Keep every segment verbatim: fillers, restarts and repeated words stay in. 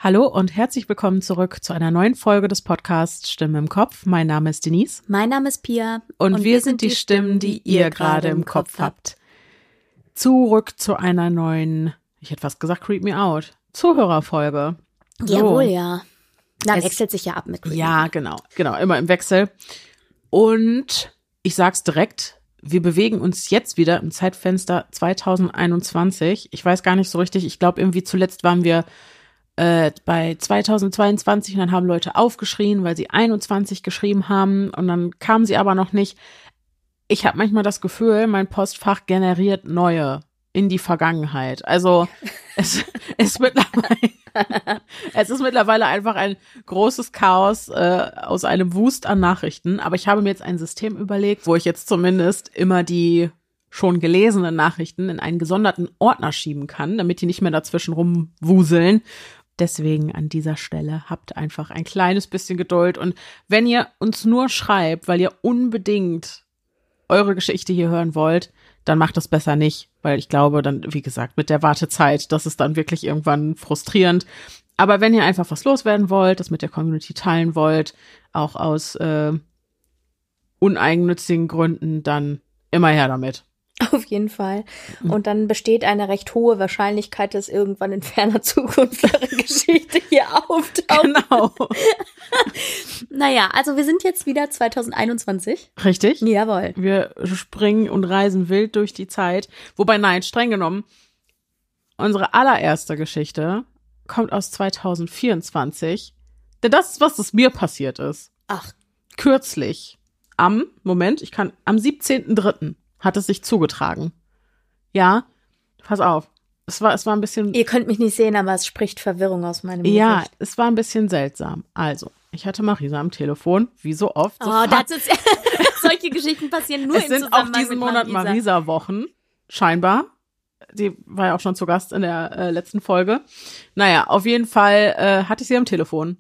Hallo und herzlich willkommen zurück zu einer neuen Folge des Podcasts Stimme im Kopf. Mein Name ist Denise. Mein Name ist Pia. Und, und wir, wir sind die Stimmen, die ihr gerade im Kopf habt. Zurück zu einer neuen, ich hätte fast gesagt, Creep Me Out, Zuhörerfolge. So. Jawohl, ja. Na, es wechselt sich ja ab mit Creep Ja, Me. genau, genau, immer im Wechsel. Und ich sag's direkt, wir bewegen uns jetzt wieder im Zeitfenster zwanzig einundzwanzig. Ich weiß gar nicht so richtig, ich glaube irgendwie zuletzt waren wir Äh, bei zweitausendzweiundzwanzig und dann haben Leute aufgeschrien, weil sie einundzwanzig geschrieben haben und dann kamen sie aber noch nicht. Ich habe manchmal das Gefühl, mein Postfach generiert neue in die Vergangenheit. Also es, es, mittlerweile, es ist mittlerweile einfach ein großes Chaos äh, aus einem Wust an Nachrichten. Aber ich habe mir jetzt ein System überlegt, wo ich jetzt zumindest immer die schon gelesenen Nachrichten in einen gesonderten Ordner schieben kann, damit die nicht mehr dazwischen rumwuseln. Deswegen an dieser Stelle habt einfach ein kleines bisschen Geduld. Und wenn ihr uns nur schreibt, weil ihr unbedingt eure Geschichte hier hören wollt, dann macht das besser nicht. Weil ich glaube, dann, wie gesagt, mit der Wartezeit, das ist dann wirklich irgendwann frustrierend. Aber wenn ihr einfach was loswerden wollt, das mit der Community teilen wollt, auch aus äh, uneigennützigen Gründen, dann immer her damit. Auf jeden Fall. Und dann besteht eine recht hohe Wahrscheinlichkeit, dass irgendwann in ferner Zukunft eure Geschichte hier auftaucht. Genau. Naja, also wir sind jetzt wieder zwanzig einundzwanzig. Richtig. Jawohl. Wir springen und reisen wild durch die Zeit. Wobei, nein, streng genommen, unsere allererste Geschichte kommt aus zwanzig vierundzwanzig. Denn das ist, was das mir passiert ist. Ach. Kürzlich. Am, Moment, ich kann, am siebzehnten dritten hat es sich zugetragen. Ja, pass auf. Es war, es war ein bisschen. Ihr könnt mich nicht sehen, aber es spricht Verwirrung aus meinem Gesicht. Ja, es war ein bisschen seltsam. Also, ich hatte Marisa am Telefon, wie so oft. Oh, so das ist, solche Geschichten passieren nur es im sind Zusammenhang auch diesen mit Monat Marisa-Wochen, scheinbar. Die war ja auch schon zu Gast in der äh, letzten Folge. Naja, auf jeden Fall äh, hatte ich sie am Telefon.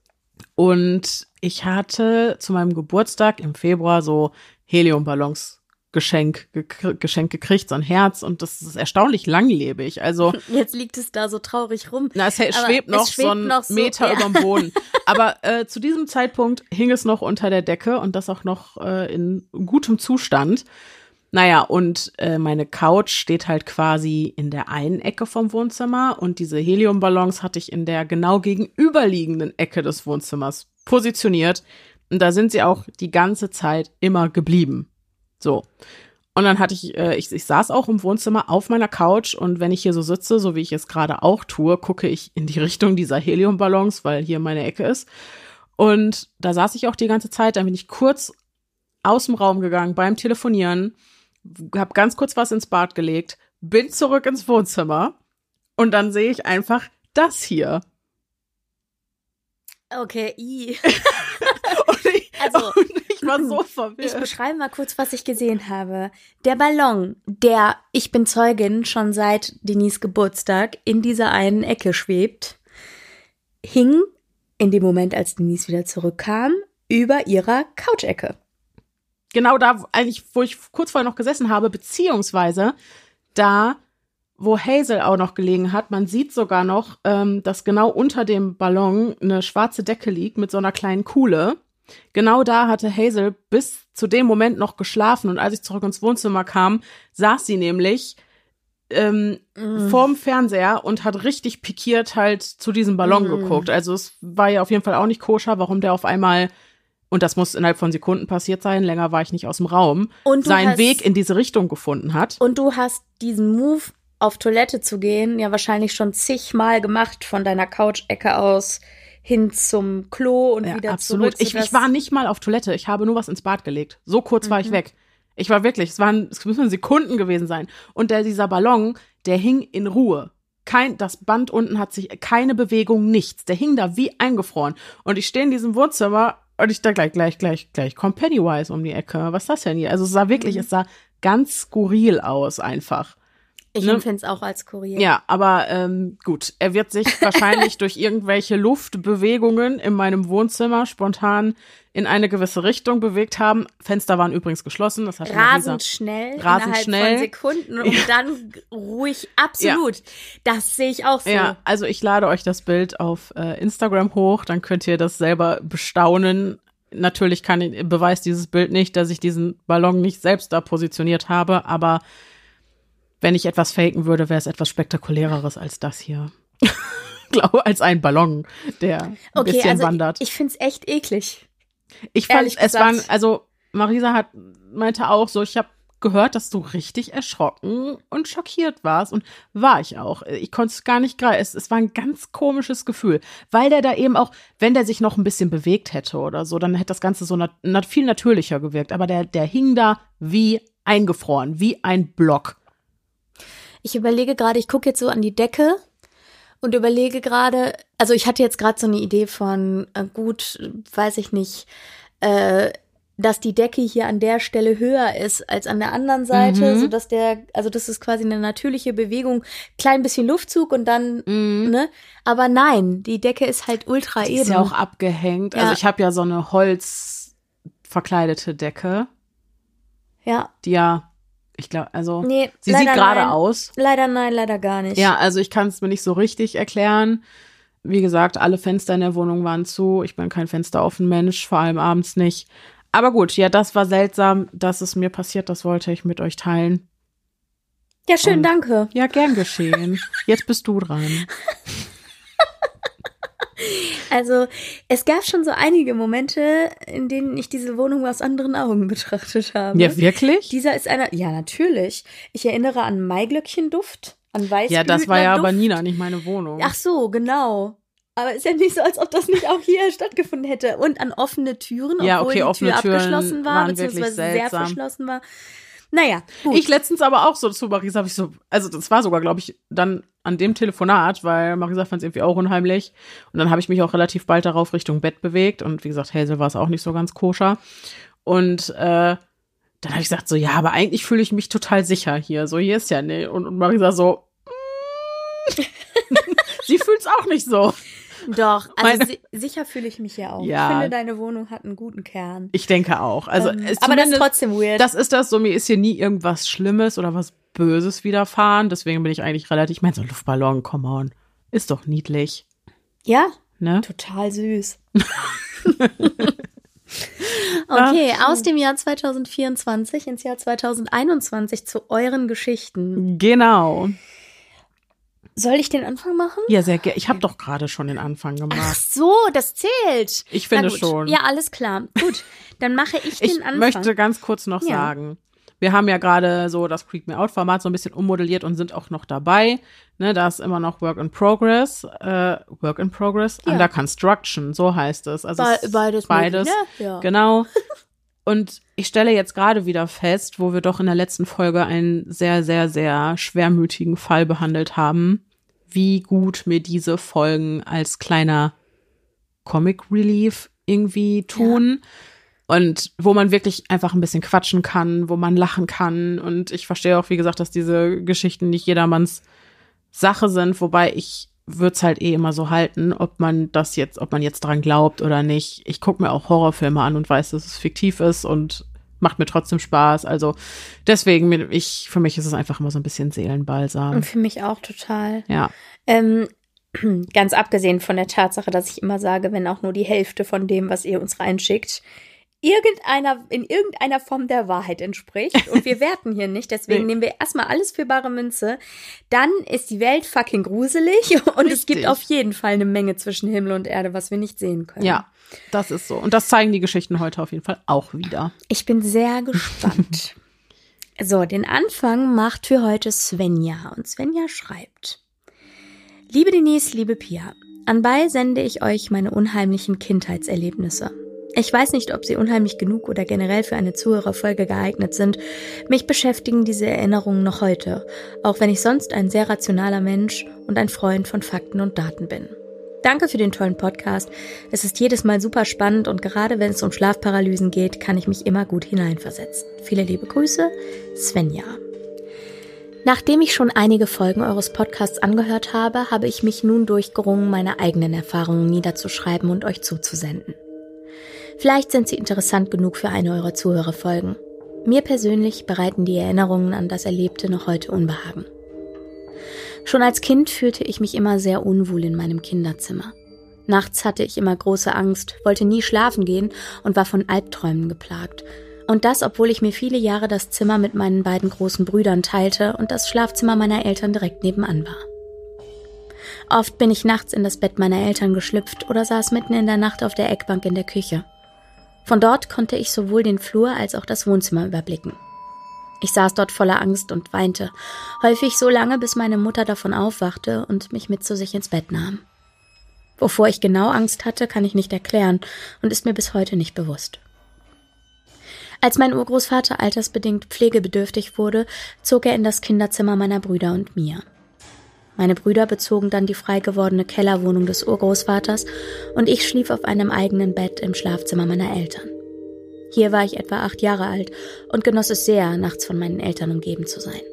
Und ich hatte zu meinem Geburtstag im Februar so Heliumballons Geschenk, ge- Geschenk gekriegt, so ein Herz, und das ist erstaunlich langlebig. Also jetzt liegt es da so traurig rum. Na, es schwebt noch es schwebt so ein noch so, Meter ja. überm Boden. Aber äh, zu diesem Zeitpunkt hing es noch unter der Decke und das auch noch äh, in gutem Zustand. Naja, und äh, meine Couch steht halt quasi in der einen Ecke vom Wohnzimmer und diese Heliumballons hatte ich in der genau gegenüberliegenden Ecke des Wohnzimmers positioniert. Und da sind sie auch die ganze Zeit immer geblieben. So. Und dann hatte ich, äh, ich, ich saß auch im Wohnzimmer auf meiner Couch und wenn ich hier so sitze, so wie ich es gerade auch tue, gucke ich in die Richtung dieser Heliumballons, weil hier meine Ecke ist. Und da saß ich auch die ganze Zeit, dann bin ich kurz aus dem Raum gegangen beim Telefonieren, habe ganz kurz was ins Bad gelegt, bin zurück ins Wohnzimmer und dann sehe ich einfach das hier. Okay, i. und ich, also, und ich war so verwirrt. Ich beschreibe mal kurz, was ich gesehen habe. Der Ballon, der, ich bin Zeugin, schon seit Denise Geburtstag in dieser einen Ecke schwebt, hing in dem Moment, als Denise wieder zurückkam, über ihrer Couchecke. Genau da, eigentlich, wo ich kurz vorher noch gesessen habe, beziehungsweise da, wo Hazel auch noch gelegen hat. Man sieht sogar noch, ähm, dass genau unter dem Ballon eine schwarze Decke liegt mit so einer kleinen Kuhle. Genau da hatte Hazel bis zu dem Moment noch geschlafen. Und als ich zurück ins Wohnzimmer kam, saß sie nämlich ähm, mm. vorm Fernseher und hat richtig pikiert halt zu diesem Ballon mm. geguckt. Also es war ja auf jeden Fall auch nicht koscher, warum der auf einmal, und das muss innerhalb von Sekunden passiert sein, länger war ich nicht aus dem Raum, seinen hast, Weg in diese Richtung gefunden hat. Und du hast diesen Move, auf Toilette zu gehen, ja wahrscheinlich schon zigmal gemacht von deiner Couch-Ecke aus hin zum Klo und ja, wieder absolut. zurück. Ich, ich war nicht mal auf Toilette, ich habe nur was ins Bad gelegt. So kurz mhm. war ich weg. Ich war wirklich, es waren, es müssen Sekunden gewesen sein. Und der, dieser Ballon, der hing in Ruhe. Kein, das Band unten hat sich, keine Bewegung, nichts. Der hing da wie eingefroren. Und ich stehe in diesem Wohnzimmer und ich da gleich, gleich, gleich, gleich kommt Pennywise um die Ecke. Was ist das denn hier? Also es sah wirklich, mhm. es sah ganz skurril aus einfach. Ich ne? empfinde es auch als skurril. Ja, aber ähm, gut, er wird sich wahrscheinlich durch irgendwelche Luftbewegungen in meinem Wohnzimmer spontan in eine gewisse Richtung bewegt haben. Fenster waren übrigens geschlossen. Das hat Rasend schnell, rasend innerhalb schnell. von Sekunden und Ja. dann ruhig, absolut. Ja. Das sehe ich auch so. Ja, also ich lade euch das Bild auf äh, Instagram hoch, dann könnt ihr das selber bestaunen. Natürlich kann ich, beweist dieses Bild nicht, dass ich diesen Ballon nicht selbst da positioniert habe, aber wenn ich etwas faken würde, wäre es etwas spektakuläreres als das hier. Glaube, als ein Ballon, der ein okay, bisschen also wandert. Ich, ich finde es echt eklig. Ich fand, Ehrlich es gesagt. waren, also Marisa hat meinte auch so, ich habe gehört, dass du richtig erschrocken und schockiert warst. Und war ich auch. Ich konnte es gar nicht greifen. Es, es war ein ganz komisches Gefühl, weil der da eben auch, wenn der sich noch ein bisschen bewegt hätte oder so, dann hätte das Ganze so nat- nat- viel natürlicher gewirkt. Aber der, der hing da wie eingefroren, wie ein Block. Ich überlege gerade, ich gucke jetzt so an die Decke und überlege gerade, also ich hatte jetzt gerade so eine Idee von, äh, gut, weiß ich nicht, äh, dass die Decke hier an der Stelle höher ist als an der anderen Seite, Mhm. sodass der, also das ist quasi eine natürliche Bewegung, klein bisschen Luftzug und dann, Mhm. ne? Aber nein, die Decke ist halt ultra Die eben. ist ja auch abgehängt. Ja. Also ich habe ja so eine holzverkleidete Decke, Ja, die ja, ich glaube, also nee, sie leider sieht gerade nein. aus. Leider nein, leider gar nicht. Ja, also ich kann es mir nicht so richtig erklären. Wie gesagt, alle Fenster in der Wohnung waren zu. Ich bin kein fensteroffen Mensch, vor allem abends nicht. Aber gut, ja, das war seltsam, dass es mir passiert. Das wollte ich mit euch teilen. Ja, schön, Und- danke. Ja, gern geschehen. Jetzt bist du dran. Also, es gab schon so einige Momente, in denen ich diese Wohnung aus anderen Augen betrachtet habe. Ja, wirklich? Dieser ist einer, ja, natürlich. Ich erinnere an Maiglöckchenduft, an Weißblütenduft. Ja, das war ja aber Nina, nicht meine Wohnung. Ach so, genau. Aber ist ja nicht so, als ob das nicht auch hier stattgefunden hätte. Und an offene Türen, Ja, obwohl okay, die offene Tür Türen abgeschlossen war, waren beziehungsweise wirklich sehr seltsam. verschlossen war. Naja, gut. Ich letztens aber auch so zu Marisa, habe ich so, also das war sogar, glaube ich, dann an dem Telefonat, weil Marisa fand es irgendwie auch unheimlich. Und dann habe ich mich auch relativ bald darauf Richtung Bett bewegt. Und wie gesagt, Hazel war es auch nicht so ganz koscher. Und äh, dann habe ich gesagt so, ja, aber eigentlich fühle ich mich total sicher hier. So, hier ist ja nicht. Und, und Marisa so, mm. Sie fühlt es auch nicht so. Doch, also Meine- si sicher fühle ich mich ja auch. Ja. Ich finde, deine Wohnung hat einen guten Kern. Ich denke auch. Also, Ähm, es aber das ist zumindest- trotzdem weird. Das ist das so, mir ist hier nie irgendwas Schlimmes oder was Böses widerfahren. Deswegen bin ich eigentlich relativ, ich meine, so ein Luftballon, come on. Ist doch niedlich, Ja, ne? total süß. Okay, aus dem Jahr zwanzig vierundzwanzig ins Jahr zwanzig einundzwanzig zu euren Geschichten. Genau. Soll ich den Anfang machen? Ja, sehr gerne. Ich habe doch gerade schon den Anfang Ach gemacht. so, das zählt. Ich finde Na gut. schon. Ja, alles klar. Gut, dann mache ich den Ich Anfang. möchte ganz kurz noch Ja. sagen, wir haben ja gerade so das Creep Me Out Format so ein bisschen ummodelliert und sind auch noch dabei. Ne, da ist immer noch Work in Progress, äh, Work in Progress, Ja. Under Construction, so heißt es. Also Be es ist beides beides. möglich, ne? Ja. Genau. Und ich stelle jetzt gerade wieder fest, wo wir doch in der letzten Folge einen sehr, sehr, sehr schwermütigen Fall behandelt haben, wie gut mir diese Folgen als kleiner Comic Relief irgendwie tun. Und wo man wirklich einfach ein bisschen quatschen kann, wo man lachen kann. Und ich verstehe auch, wie gesagt, dass diese Geschichten nicht jedermanns Sache sind, wobei ich würde es halt eh immer so halten, ob man das jetzt, ob man jetzt dran glaubt oder nicht. Ich gucke mir auch Horrorfilme an und weiß, dass es fiktiv ist und macht mir trotzdem Spaß. Also deswegen, mir- ich, für mich ist es einfach immer so ein bisschen Seelenbalsam. Und für mich auch total. Ja. Ähm, ganz abgesehen von der Tatsache, dass ich immer sage, wenn auch nur die Hälfte von dem, was ihr uns reinschickt, irgendeiner, in irgendeiner Form der Wahrheit entspricht. Und wir werten hier nicht, deswegen Nee. nehmen wir erstmal alles für bare Münze. Dann ist die Welt fucking gruselig und es gibt Richtig. auf jeden Fall eine Menge zwischen Himmel und Erde, was wir nicht sehen können. Ja, das ist so. Und das zeigen die Geschichten heute auf jeden Fall auch wieder. Ich bin sehr gespannt. So, den Anfang macht für heute Svenja. Und Svenja schreibt: Liebe Denise, liebe Pia, anbei sende ich euch meine unheimlichen Kindheitserlebnisse. Ich weiß nicht, ob sie unheimlich genug oder generell für eine Zuhörerfolge geeignet sind. Mich beschäftigen diese Erinnerungen noch heute, auch wenn ich sonst ein sehr rationaler Mensch und ein Freund von Fakten und Daten bin. Danke für den tollen Podcast. Es ist jedes Mal super spannend und gerade wenn es um Schlafparalysen geht, kann ich mich immer gut hineinversetzen. Viele liebe Grüße, Svenja. Nachdem ich schon einige Folgen eures Podcasts angehört habe, habe ich mich nun durchgerungen, meine eigenen Erfahrungen niederzuschreiben und euch zuzusenden. Vielleicht sind sie interessant genug für eine eurer Zuhörerfolgen. Mir persönlich bereiten die Erinnerungen an das Erlebte noch heute Unbehagen. Schon als Kind fühlte ich mich immer sehr unwohl in meinem Kinderzimmer. Nachts hatte ich immer große Angst, wollte nie schlafen gehen und war von Albträumen geplagt. Und das, obwohl ich mir viele Jahre das Zimmer mit meinen beiden großen Brüdern teilte und das Schlafzimmer meiner Eltern direkt nebenan war. Oft bin ich nachts in das Bett meiner Eltern geschlüpft oder saß mitten in der Nacht auf der Eckbank in der Küche. Von dort konnte ich sowohl den Flur als auch das Wohnzimmer überblicken. Ich saß dort voller Angst und weinte, häufig so lange, bis meine Mutter davon aufwachte und mich mit zu sich ins Bett nahm. Wovor ich genau Angst hatte, kann ich nicht erklären und ist mir bis heute nicht bewusst. Als mein Urgroßvater altersbedingt pflegebedürftig wurde, zog er in das Kinderzimmer meiner Brüder und mir. Meine Brüder bezogen dann die frei gewordene Kellerwohnung des Urgroßvaters und ich schlief auf einem eigenen Bett im Schlafzimmer meiner Eltern. Hier war ich etwa acht Jahre alt und genoss es sehr, nachts von meinen Eltern umgeben zu sein.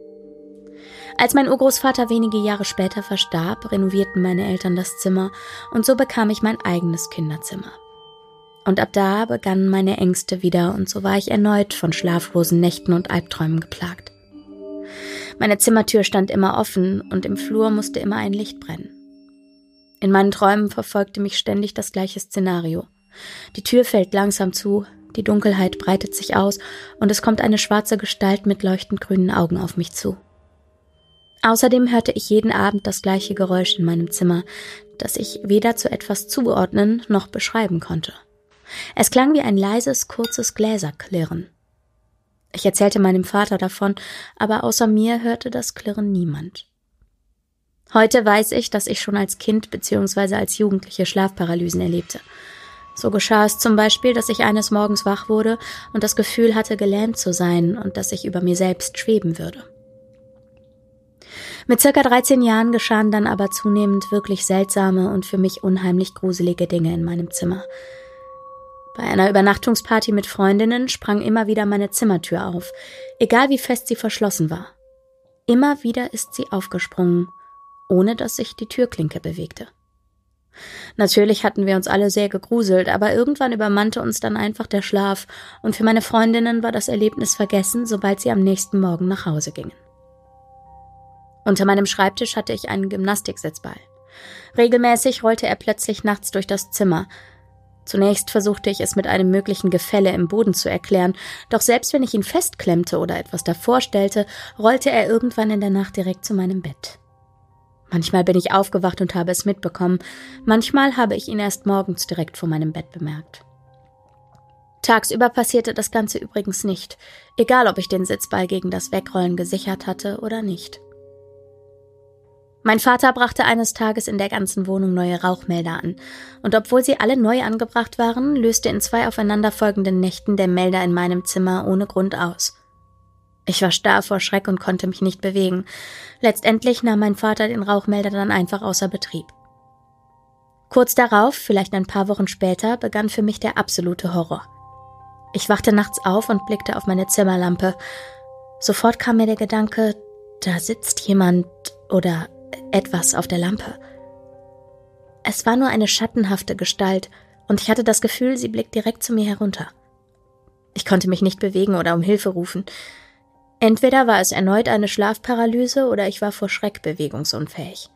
Als mein Urgroßvater wenige Jahre später verstarb, renovierten meine Eltern das Zimmer und so bekam ich mein eigenes Kinderzimmer. Und ab da begannen meine Ängste wieder und so war ich erneut von schlaflosen Nächten und Albträumen geplagt. Meine Zimmertür stand immer offen und im Flur musste immer ein Licht brennen. In meinen Träumen verfolgte mich ständig das gleiche Szenario. Die Tür fällt langsam zu, die Dunkelheit breitet sich aus und es kommt eine schwarze Gestalt mit leuchtend grünen Augen auf mich zu. Außerdem hörte ich jeden Abend das gleiche Geräusch in meinem Zimmer, das ich weder zu etwas zuordnen noch beschreiben konnte. Es klang wie ein leises, kurzes Gläserklirren. Ich erzählte meinem Vater davon, aber außer mir hörte das Klirren niemand. Heute weiß ich, dass ich schon als Kind bzw. als Jugendliche Schlafparalysen erlebte. So geschah es zum Beispiel, dass ich eines Morgens wach wurde und das Gefühl hatte, gelähmt zu sein und dass ich über mir selbst schweben würde. Mit circa dreizehn Jahren geschahen dann aber zunehmend wirklich seltsame und für mich unheimlich gruselige Dinge in meinem Zimmer. Bei einer Übernachtungsparty mit Freundinnen sprang immer wieder meine Zimmertür auf, egal wie fest sie verschlossen war. Immer wieder ist sie aufgesprungen, ohne dass sich die Türklinke bewegte. Natürlich hatten wir uns alle sehr gegruselt, aber irgendwann übermannte uns dann einfach der Schlaf und für meine Freundinnen war das Erlebnis vergessen, sobald sie am nächsten Morgen nach Hause gingen. Unter meinem Schreibtisch hatte ich einen Gymnastiksitzball. Regelmäßig rollte er plötzlich nachts durch das Zimmer. Zunächst versuchte ich es mit einem möglichen Gefälle im Boden zu erklären, doch selbst wenn ich ihn festklemmte oder etwas davor stellte, rollte er irgendwann in der Nacht direkt zu meinem Bett. Manchmal bin ich aufgewacht und habe es mitbekommen, manchmal habe ich ihn erst morgens direkt vor meinem Bett bemerkt. Tagsüber passierte das Ganze übrigens nicht, egal ob ich den Sitzball gegen das Wegrollen gesichert hatte oder nicht. Mein Vater brachte eines Tages in der ganzen Wohnung neue Rauchmelder an, und obwohl sie alle neu angebracht waren, löste in zwei aufeinanderfolgenden Nächten der Melder in meinem Zimmer ohne Grund aus. Ich war starr vor Schreck und konnte mich nicht bewegen. Letztendlich nahm mein Vater den Rauchmelder dann einfach außer Betrieb. Kurz darauf, vielleicht ein paar Wochen später, begann für mich der absolute Horror. Ich wachte nachts auf und blickte auf meine Zimmerlampe. Sofort kam mir der Gedanke, da sitzt jemand oder etwas auf der Lampe. Es war nur eine schattenhafte Gestalt und ich hatte das Gefühl, sie blickt direkt zu mir herunter. Ich konnte mich nicht bewegen oder um Hilfe rufen. Entweder war es erneut eine Schlafparalyse oder ich war vor Schreck bewegungsunfähig.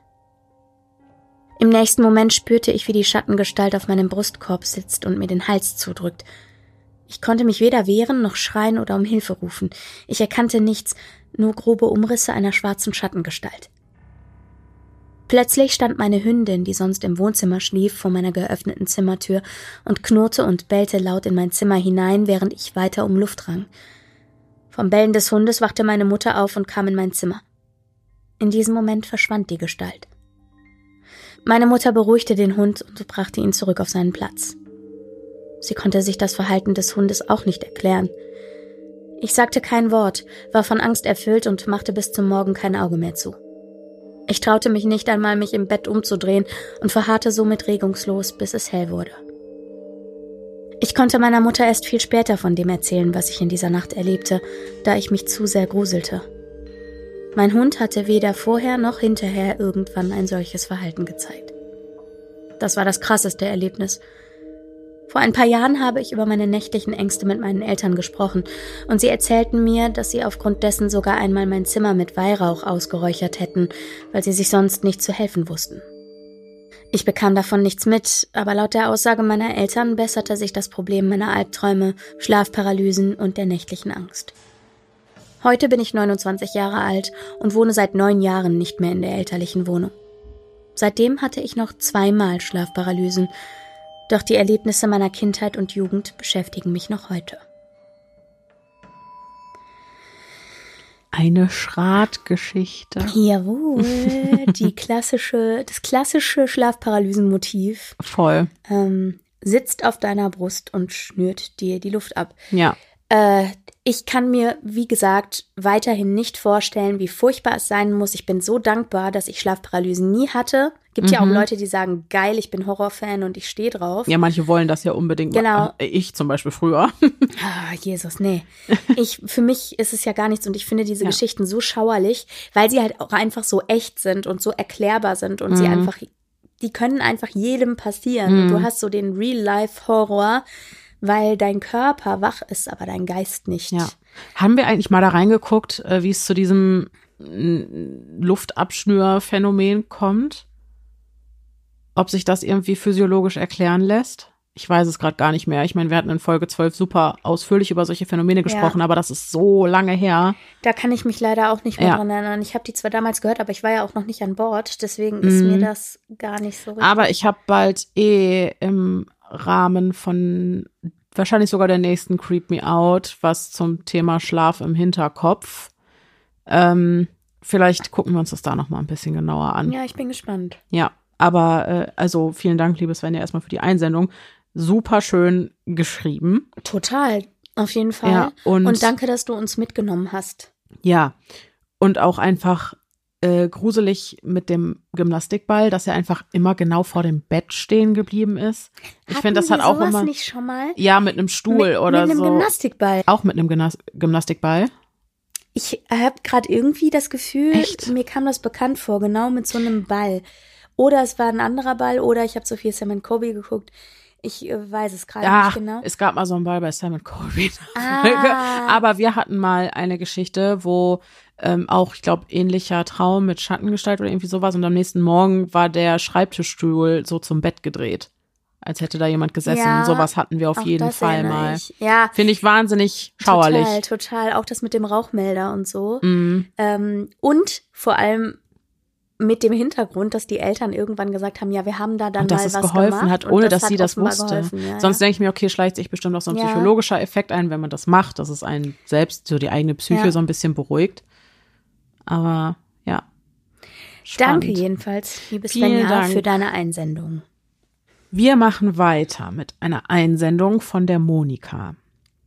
Im nächsten Moment spürte ich, wie die Schattengestalt auf meinem Brustkorb sitzt und mir den Hals zudrückt. Ich konnte mich weder wehren noch schreien oder um Hilfe rufen. Ich erkannte nichts, nur grobe Umrisse einer schwarzen Schattengestalt. Plötzlich stand meine Hündin, die sonst im Wohnzimmer schlief, vor meiner geöffneten Zimmertür und knurrte und bellte laut in mein Zimmer hinein, während ich weiter um Luft rang. Vom Bellen des Hundes wachte meine Mutter auf und kam in mein Zimmer. In diesem Moment verschwand die Gestalt. Meine Mutter beruhigte den Hund und brachte ihn zurück auf seinen Platz. Sie konnte sich das Verhalten des Hundes auch nicht erklären. Ich sagte kein Wort, war von Angst erfüllt und machte bis zum Morgen kein Auge mehr zu. Ich traute mich nicht einmal, mich im Bett umzudrehen und verharrte somit regungslos, bis es hell wurde. Ich konnte meiner Mutter erst viel später von dem erzählen, was ich in dieser Nacht erlebte, da ich mich zu sehr gruselte. Mein Hund hatte weder vorher noch hinterher irgendwann ein solches Verhalten gezeigt. Das war das krasseste Erlebnis. Vor ein paar Jahren habe ich über meine nächtlichen Ängste mit meinen Eltern gesprochen und sie erzählten mir, dass sie aufgrund dessen sogar einmal mein Zimmer mit Weihrauch ausgeräuchert hätten, weil sie sich sonst nicht zu helfen wussten. Ich bekam davon nichts mit, aber laut der Aussage meiner Eltern besserte sich das Problem meiner Albträume, Schlafparalysen und der nächtlichen Angst. Heute bin ich neunundzwanzig Jahre alt und wohne seit neun Jahren nicht mehr in der elterlichen Wohnung. Seitdem hatte ich noch zweimal Schlafparalysen, doch die Erlebnisse meiner Kindheit und Jugend beschäftigen mich noch heute. Eine Schratgeschichte. Jawohl, die klassische, das klassische Schlafparalysenmotiv. Voll. Ähm, sitzt auf deiner Brust und schnürt dir die Luft ab. Ja. Äh, ich kann mir, wie gesagt, weiterhin nicht vorstellen, wie furchtbar es sein muss. Ich bin so dankbar, dass ich Schlafparalysen nie hatte. Gibt mhm. ja auch Leute, die sagen, geil, ich bin Horrorfan und ich stehe drauf. Ja, manche wollen das ja unbedingt. Genau. Ich zum Beispiel früher. Ah, Jesus, nee. Ich, für mich ist es ja gar nichts und ich finde diese ja. Geschichten so schauerlich, weil sie halt auch einfach so echt sind und so erklärbar sind und mhm. sie einfach, die können einfach jedem passieren. Mhm. Und du hast so den Real-Life-Horror, weil dein Körper wach ist, aber dein Geist nicht. Ja. Haben wir eigentlich mal da reingeguckt, wie es zu diesem Luftabschnürphänomen kommt? Ob sich das irgendwie physiologisch erklären lässt? Ich weiß es gerade gar nicht mehr. Ich meine, wir hatten in Folge zwölf super ausführlich über solche Phänomene gesprochen, ja. aber das ist so lange her. Da kann ich mich leider auch nicht mehr ja. dran erinnern. Ich habe die zwar damals gehört, aber ich war ja auch noch nicht an Bord. Deswegen ist mm. mir das gar nicht so richtig. Aber ich habe bald eh im Rahmen von wahrscheinlich sogar der nächsten Creep Me Out was zum Thema Schlaf im Hinterkopf. Ähm, vielleicht gucken wir uns das da noch mal ein bisschen genauer an. Ja, ich bin gespannt. Ja, aber äh, also vielen Dank, liebe Svenja, erstmal für die Einsendung. Super schön geschrieben. Total, auf jeden Fall. Ja, und, und danke, dass du uns mitgenommen hast. Ja, und auch einfach äh, gruselig mit dem Gymnastikball, dass er einfach immer genau vor dem Bett stehen geblieben ist. Ich finde, das hat auch sowas immer nicht schon mal? Ja, mit einem Stuhl mit, oder so. Mit einem so. Gymnastikball. Auch mit einem Gymnas- Gymnastikball. Ich habe gerade irgendwie das Gefühl, Echt? Mir kam das bekannt vor, genau mit so einem Ball. Oder es war ein anderer Ball oder ich habe so viel Sam and Kobe geguckt. Ich äh, weiß es gerade nicht genau. Es gab mal so einen Ball bei Sam and Kobe. Ah. Aber wir hatten mal eine Geschichte, wo ähm, auch, ich glaube, ähnlicher Traum mit Schattengestalt oder irgendwie sowas. Und am nächsten Morgen war der Schreibtischstuhl so zum Bett gedreht. Als hätte da jemand gesessen. Ja, sowas hatten wir auf jeden Fall mal. Ja, finde ich wahnsinnig schauerlich. Total, total. Auch das mit dem Rauchmelder und so. Mhm. Ähm, und vor allem mit dem Hintergrund, dass die Eltern irgendwann gesagt haben, ja, wir haben da dann und dass mal es was geholfen gemacht. hat, ohne das dass sie das wusste. Ja, Sonst ja. denke ich mir, okay, schleicht sich bestimmt auch so ein ja. psychologischer Effekt ein, wenn man das macht, dass es einen selbst, so die eigene Psyche ja. so ein bisschen beruhigt. Aber ja. Spannend. Danke jedenfalls, liebe Vielen Svenja, Dank. für deine Einsendung. Wir machen weiter mit einer Einsendung von der Monika.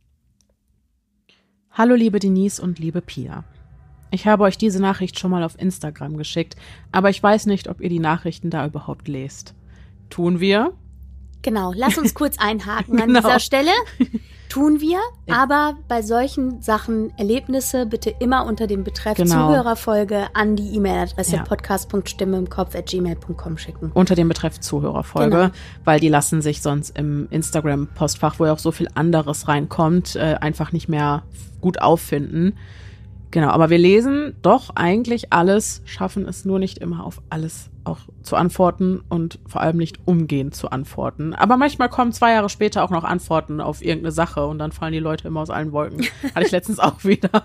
Hallo liebe Denise und liebe Pia. Ich habe euch diese Nachricht schon mal auf Instagram geschickt, aber ich weiß nicht, ob ihr die Nachrichten da überhaupt lest. Tun wir? Genau, lass uns kurz einhaken an Genau. dieser Stelle. Tun wir, aber bei solchen Sachen, Erlebnisse, bitte immer unter dem Betreff Genau. Zuhörerfolge an die E-Mail-Adresse Ja. podcast punkt stimme im Kopf at gmail punkt com schicken. Unter dem Betreff Zuhörerfolge, Genau. weil die lassen sich sonst im Instagram-Postfach, wo ja auch so viel anderes reinkommt, äh, einfach nicht mehr gut auffinden. Genau, aber wir lesen doch eigentlich alles, schaffen es nur nicht immer auf alles auch zu antworten und vor allem nicht umgehend zu antworten. Aber manchmal kommen zwei Jahre später auch noch Antworten auf irgendeine Sache und dann fallen die Leute immer aus allen Wolken. Hatte ich letztens auch wieder.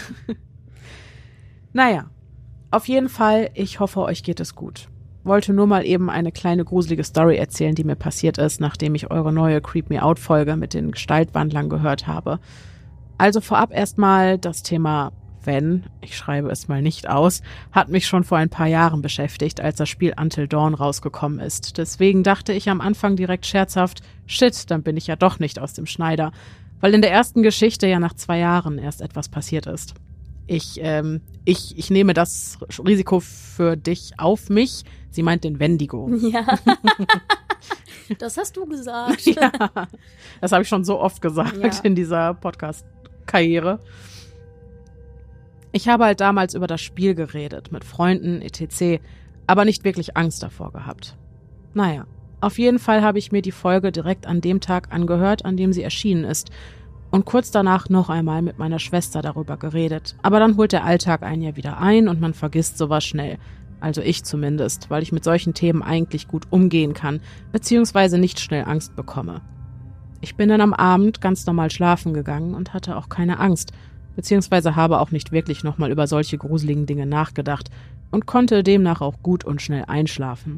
Naja, auf jeden Fall, ich hoffe, euch geht es gut. Wollte nur mal eben eine kleine gruselige Story erzählen, die mir passiert ist, nachdem ich eure neue Creep Me Out Folge mit den Gestaltwandlern gehört habe. Also vorab erstmal das Thema Wenn, ich schreibe es mal nicht aus, hat mich schon vor ein paar Jahren beschäftigt, als das Spiel Until Dawn rausgekommen ist. Deswegen dachte ich am Anfang direkt scherzhaft, shit, dann bin ich ja doch nicht aus dem Schneider. Weil in der ersten Geschichte ja nach zwei Jahren erst etwas passiert ist. Ich, ähm, ich, ich nehme das Risiko für dich auf mich. Sie meint den Wendigo. Ja. Das hast du gesagt. Ja, das habe ich schon so oft gesagt Ja. in dieser Podcast-Karriere. Ich habe halt damals über das Spiel geredet, mit Freunden, et cetera, aber nicht wirklich Angst davor gehabt. Naja, auf jeden Fall habe ich mir die Folge direkt an dem Tag angehört, an dem sie erschienen ist und kurz danach noch einmal mit meiner Schwester darüber geredet. Aber dann holt der Alltag einen ja wieder ein und man vergisst sowas schnell. Also ich zumindest, weil ich mit solchen Themen eigentlich gut umgehen kann, beziehungsweise nicht schnell Angst bekomme. Ich bin dann am Abend ganz normal schlafen gegangen und hatte auch keine Angst, beziehungsweise habe auch nicht wirklich nochmal über solche gruseligen Dinge nachgedacht und konnte demnach auch gut und schnell einschlafen.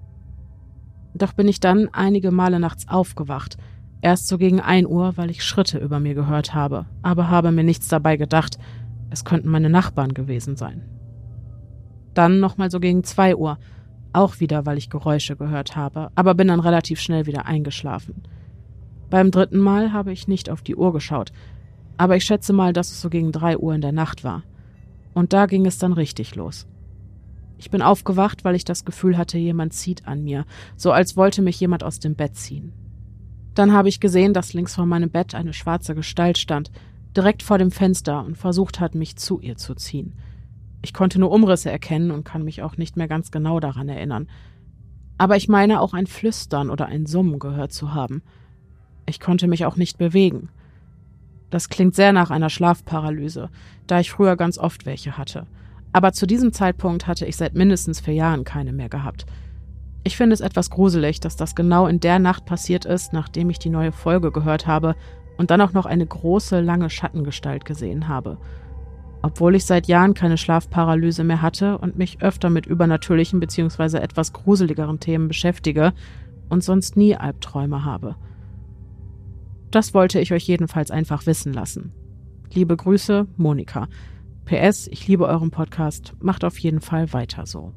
Doch bin ich dann einige Male nachts aufgewacht, erst so gegen ein Uhr, weil ich Schritte über mir gehört habe, aber habe mir nichts dabei gedacht, es könnten meine Nachbarn gewesen sein. Dann nochmal so gegen zwei Uhr, auch wieder, weil ich Geräusche gehört habe, aber bin dann relativ schnell wieder eingeschlafen. Beim dritten Mal habe ich nicht auf die Uhr geschaut, aber ich schätze mal, dass es so gegen drei Uhr in der Nacht war. Und da ging es dann richtig los. Ich bin aufgewacht, weil ich das Gefühl hatte, jemand zieht an mir, so als wollte mich jemand aus dem Bett ziehen. Dann habe ich gesehen, dass links vor meinem Bett eine schwarze Gestalt stand, direkt vor dem Fenster und versucht hat, mich zu ihr zu ziehen. Ich konnte nur Umrisse erkennen und kann mich auch nicht mehr ganz genau daran erinnern. Aber ich meine, auch ein Flüstern oder ein Summen gehört zu haben. Ich konnte mich auch nicht bewegen. Das klingt sehr nach einer Schlafparalyse, da ich früher ganz oft welche hatte. Aber zu diesem Zeitpunkt hatte ich seit mindestens vier Jahren keine mehr gehabt. Ich finde es etwas gruselig, dass das genau in der Nacht passiert ist, nachdem ich die neue Folge gehört habe und dann auch noch eine große, lange Schattengestalt gesehen habe. Obwohl ich seit Jahren keine Schlafparalyse mehr hatte und mich öfter mit übernatürlichen bzw. etwas gruseligeren Themen beschäftige und sonst nie Albträume habe. Das wollte ich euch jedenfalls einfach wissen lassen. Liebe Grüße, Monika. P S, ich liebe euren Podcast. Macht auf jeden Fall weiter so.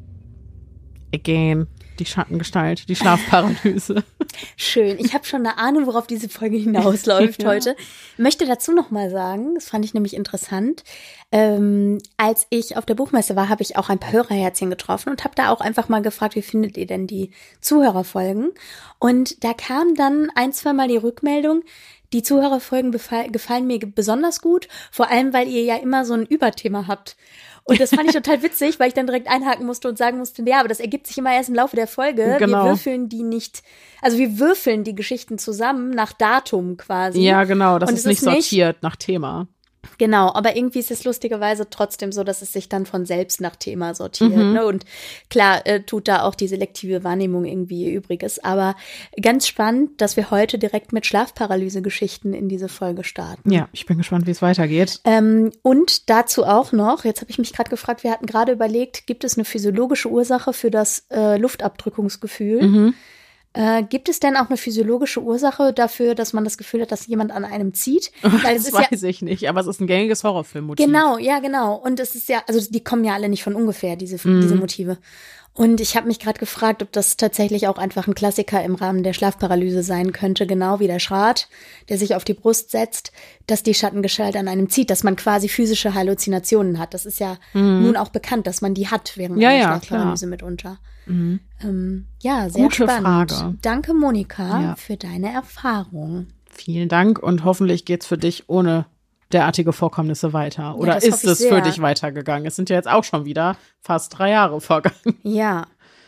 Again, die Schattengestalt, die Schlafparalyse. Schön. Ich habe schon eine Ahnung, worauf diese Folge hinausläuft ja. heute. Möchte dazu noch mal sagen, das fand ich nämlich interessant. Ähm, als ich auf der Buchmesse war, habe ich auch ein paar Hörerherzchen getroffen und habe da auch einfach mal gefragt, wie findet ihr denn die Zuhörerfolgen? Und da kam dann ein, zwei Mal die Rückmeldung, die Zuhörerfolgen befall, gefallen mir besonders gut, vor allem, weil ihr ja immer so ein Überthema habt. Und das fand ich total witzig, weil ich dann direkt einhaken musste und sagen musste, ja, aber das ergibt sich immer erst im Laufe der Folge. Genau. Wir würfeln die nicht, also wir würfeln die Geschichten zusammen nach Datum quasi. Ja, genau, das und ist nicht ist nicht sortiert nach Thema. Genau, aber irgendwie ist es lustigerweise trotzdem so, dass es sich dann von selbst nach Thema sortiert. Mhm. Ne? Und klar äh, tut da auch die selektive Wahrnehmung irgendwie ihr Übriges. Aber ganz spannend, dass wir heute direkt mit Schlafparalyse-Geschichten in diese Folge starten. Ja, ich bin gespannt, wie es weitergeht. Ähm, und dazu auch noch, jetzt habe ich mich gerade gefragt, wir hatten gerade überlegt, gibt es eine physiologische Ursache für das äh, Luftabdrückungsgefühl? Mhm. Äh, gibt es denn auch eine physiologische Ursache dafür, dass man das Gefühl hat, dass jemand an einem zieht? Weil das es ist weiß ja, ich nicht, aber es ist ein gängiges Horrorfilmmotiv. Genau, ja, genau. Und es ist ja, also die kommen ja alle nicht von ungefähr, diese, mhm. diese Motive. Und ich habe mich gerade gefragt, ob das tatsächlich auch einfach ein Klassiker im Rahmen der Schlafparalyse sein könnte, genau wie der Schrat, der sich auf die Brust setzt, dass die Schattengestalt an einem zieht, dass man quasi physische Halluzinationen hat. Das ist ja mhm. nun auch bekannt, dass man die hat während ja, einer ja, Schlafparalyse klar. mitunter. Mhm. Ähm, ja, sehr Gute spannend. Frage. Danke, Monika, ja. für deine Erfahrung. Vielen Dank und hoffentlich geht's für dich ohne derartige Vorkommnisse weiter. Oder ja, ist es sehr. für dich weitergegangen? Es sind ja jetzt auch schon wieder fast drei Jahre vergangen. Ja.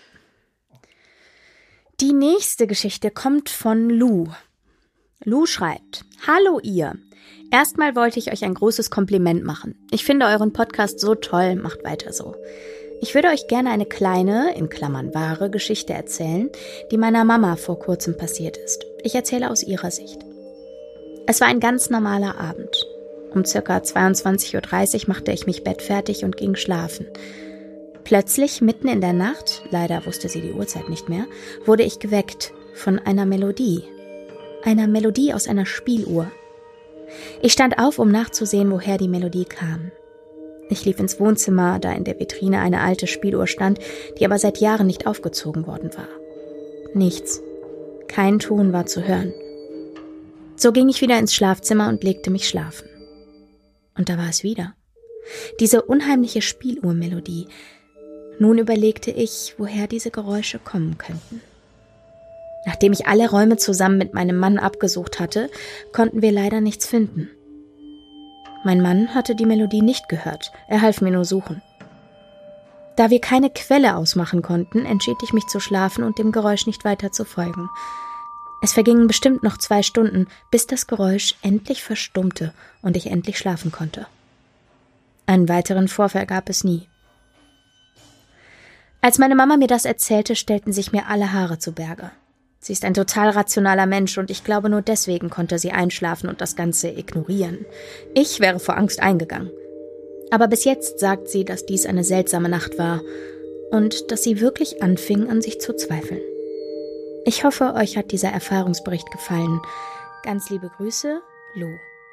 Die nächste Geschichte kommt von Lou. Lou schreibt: Hallo ihr. Erstmal wollte ich euch ein großes Kompliment machen. Ich finde euren Podcast so toll, macht weiter so. Ich würde euch gerne eine kleine, in Klammern wahre, Geschichte erzählen, die meiner Mama vor kurzem passiert ist. Ich erzähle aus ihrer Sicht. Es war ein ganz normaler Abend. Um circa zweiundzwanzig Uhr dreißig machte ich mich bettfertig und ging schlafen. Plötzlich, mitten in der Nacht, leider wusste sie die Uhrzeit nicht mehr, wurde ich geweckt von einer Melodie. Einer Melodie aus einer Spieluhr. Ich stand auf, um nachzusehen, woher die Melodie kam. Ich lief ins Wohnzimmer, da in der Vitrine eine alte Spieluhr stand, die aber seit Jahren nicht aufgezogen worden war. Nichts. Kein Ton war zu hören. So ging ich wieder ins Schlafzimmer und legte mich schlafen. Und da war es wieder. Diese unheimliche Spieluhrmelodie. Nun überlegte ich, woher diese Geräusche kommen könnten. Nachdem ich alle Räume zusammen mit meinem Mann abgesucht hatte, konnten wir leider nichts finden. Mein Mann hatte die Melodie nicht gehört. Er half mir nur suchen. Da wir keine Quelle ausmachen konnten, entschied ich mich zu schlafen und dem Geräusch nicht weiter zu folgen. Es vergingen bestimmt noch zwei Stunden, bis das Geräusch endlich verstummte und ich endlich schlafen konnte. Einen weiteren Vorfall gab es nie. Als meine Mama mir das erzählte, stellten sich mir alle Haare zu Berge. Sie ist ein total rationaler Mensch und ich glaube, nur deswegen konnte sie einschlafen und das Ganze ignorieren. Ich wäre vor Angst eingegangen. Aber bis jetzt sagt sie, dass dies eine seltsame Nacht war und dass sie wirklich anfing, an sich zu zweifeln. Ich hoffe, euch hat dieser Erfahrungsbericht gefallen. Ganz liebe Grüße, Lou.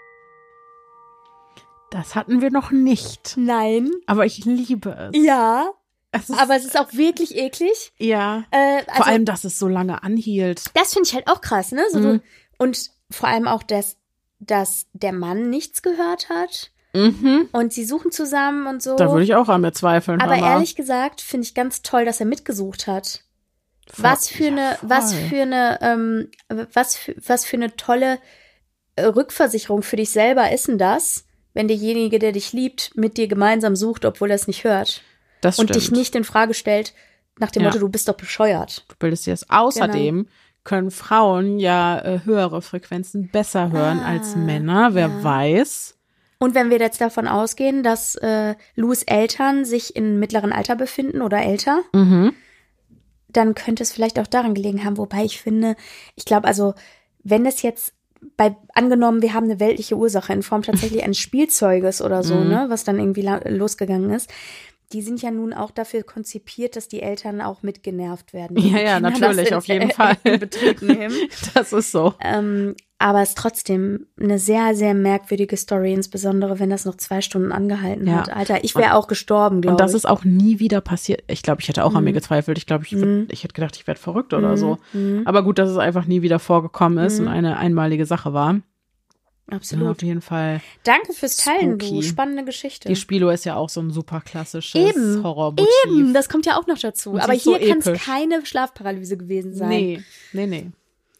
Das hatten wir noch nicht. Nein. Aber ich liebe es. Ja. Es ist, aber es ist auch wirklich eklig. Ja. Äh, also, vor allem, dass es so lange anhielt. Das finde ich halt auch krass, ne? So, Mhm. Und vor allem auch, dass, dass der Mann nichts gehört hat. Mhm. Und sie suchen zusammen und so. Da würde ich auch an mir zweifeln. Aber Mama. ehrlich gesagt finde ich ganz toll, dass er mitgesucht hat. Was für Ja, eine, voll. was für eine, ähm, was für, was für eine tolle äh, Rückversicherung für dich selber ist denn das, wenn derjenige, der dich liebt, mit dir gemeinsam sucht, obwohl er es nicht hört. Das und stimmt. dich nicht in Frage stellt, nach dem Ja. Motto, du bist doch bescheuert. Du bildest dir das. Außerdem Genau. können Frauen ja äh, höhere Frequenzen besser hören Ah, als Männer. Wer ja. weiß. Und wenn wir jetzt davon ausgehen, dass äh, Lous Eltern sich im mittleren Alter befinden oder älter, Mhm. dann könnte es vielleicht auch daran gelegen haben. Wobei ich finde, ich glaube, also wenn es jetzt bei, angenommen, wir haben eine weltliche Ursache in Form tatsächlich eines Spielzeuges oder so, Mhm. ne, was dann irgendwie la- losgegangen ist, die sind ja nun auch dafür konzipiert, dass die Eltern auch mitgenervt werden. Ja, Die ja, Kinder natürlich, das in, auf jeden Fall. in Betrieb nehmen. Das ist so. Ähm, aber es ist trotzdem eine sehr, sehr merkwürdige Story, insbesondere wenn das noch zwei Stunden angehalten Ja. hat. Alter, ich wäre auch gestorben, glaube Und das ich. ist auch nie wieder passiert. Ich glaube, ich hätte auch an mir Mhm. gezweifelt. Ich glaube, ich, würd- Mhm. ich hätte gedacht, ich werde verrückt oder Mhm. so. Mhm. Aber gut, dass es einfach nie wieder vorgekommen ist Mhm. und eine einmalige Sache war. Absolut. Ja, auf jeden Fall. Danke fürs Teilen, du. Spooky. Spannende Geschichte. Die Spilo ist ja auch so ein super klassisches Eben, Horrormotiv. Eben, das kommt ja auch noch dazu. Und sie Aber ist so hier kann es episch. keine Schlafparalyse gewesen sein. Nee, nee, nee.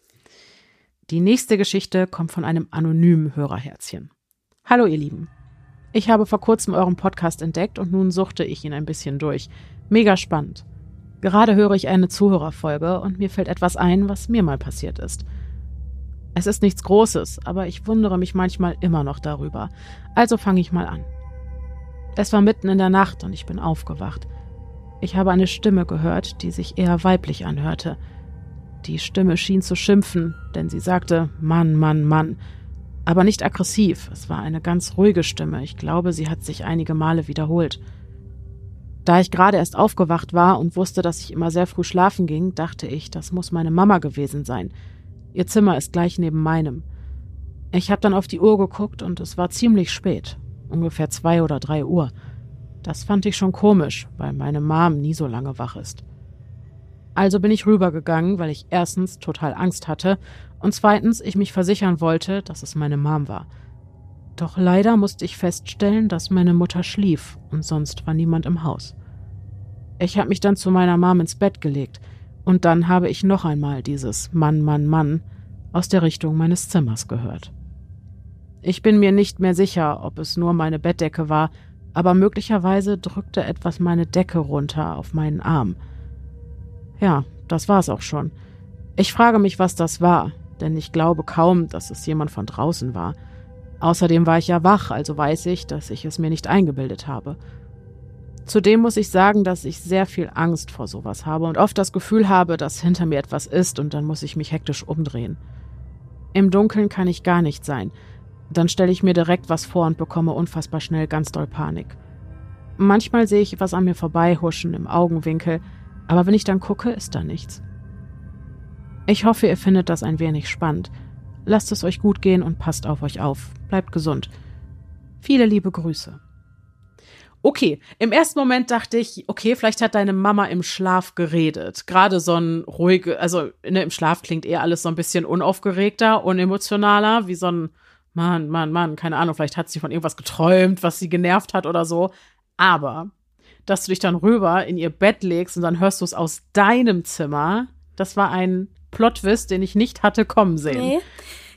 Die nächste Geschichte kommt von einem anonymen Hörerherzchen. Hallo ihr Lieben. Ich habe vor kurzem euren Podcast entdeckt und nun suchte ich ihn ein bisschen durch. Mega spannend. Gerade höre ich eine Zuhörerfolge und mir fällt etwas ein, was mir mal passiert ist. Es ist nichts Großes, aber ich wundere mich manchmal immer noch darüber. Also fange ich mal an. Es war mitten in der Nacht und ich bin aufgewacht. Ich habe eine Stimme gehört, die sich eher weiblich anhörte. Die Stimme schien zu schimpfen, denn sie sagte Mann, Mann, Mann. Aber nicht aggressiv, es war eine ganz ruhige Stimme. Ich glaube, sie hat sich einige Male wiederholt. Da ich gerade erst aufgewacht war und wusste, dass ich immer sehr früh schlafen ging, dachte ich, das muss meine Mama gewesen sein. Ihr Zimmer ist gleich neben meinem. Ich habe dann auf die Uhr geguckt und es war ziemlich spät, ungefähr zwei oder drei Uhr. Das fand ich schon komisch, weil meine Mom nie so lange wach ist. Also bin ich rübergegangen, weil ich erstens total Angst hatte und zweitens ich mich versichern wollte, dass es meine Mom war. Doch leider musste ich feststellen, dass meine Mutter schlief und sonst war niemand im Haus. Ich habe mich dann zu meiner Mom ins Bett gelegt und dann habe ich noch einmal dieses Mann, Mann, Mann aus der Richtung meines Zimmers gehört. Ich bin mir nicht mehr sicher, ob es nur meine Bettdecke war, aber möglicherweise drückte etwas meine Decke runter auf meinen Arm. Ja, das war's auch schon. Ich frage mich, was das war, denn ich glaube kaum, dass es jemand von draußen war. Außerdem war ich ja wach, also weiß ich, dass ich es mir nicht eingebildet habe. Zudem muss ich sagen, dass ich sehr viel Angst vor sowas habe und oft das Gefühl habe, dass hinter mir etwas ist und dann muss ich mich hektisch umdrehen. Im Dunkeln kann ich gar nicht sein. Dann stelle ich mir direkt was vor und bekomme unfassbar schnell ganz doll Panik. Manchmal sehe ich etwas an mir vorbeihuschen im Augenwinkel, aber wenn ich dann gucke, ist da nichts. Ich hoffe, ihr findet das ein wenig spannend. Lasst es euch gut gehen und passt auf euch auf. Bleibt gesund. Viele liebe Grüße. Okay, im ersten Moment dachte ich, okay, vielleicht hat deine Mama im Schlaf geredet. Gerade so ein ruhige, also ne, im Schlaf klingt eher alles so ein bisschen unaufgeregter, unemotionaler, wie so ein Mann, Mann, Mann, keine Ahnung, vielleicht hat sie von irgendwas geträumt, was sie genervt hat oder so. Aber, dass du dich dann rüber in ihr Bett legst und dann hörst du es aus deinem Zimmer, das war ein Plot-Twist, den ich nicht hatte kommen sehen. Nee.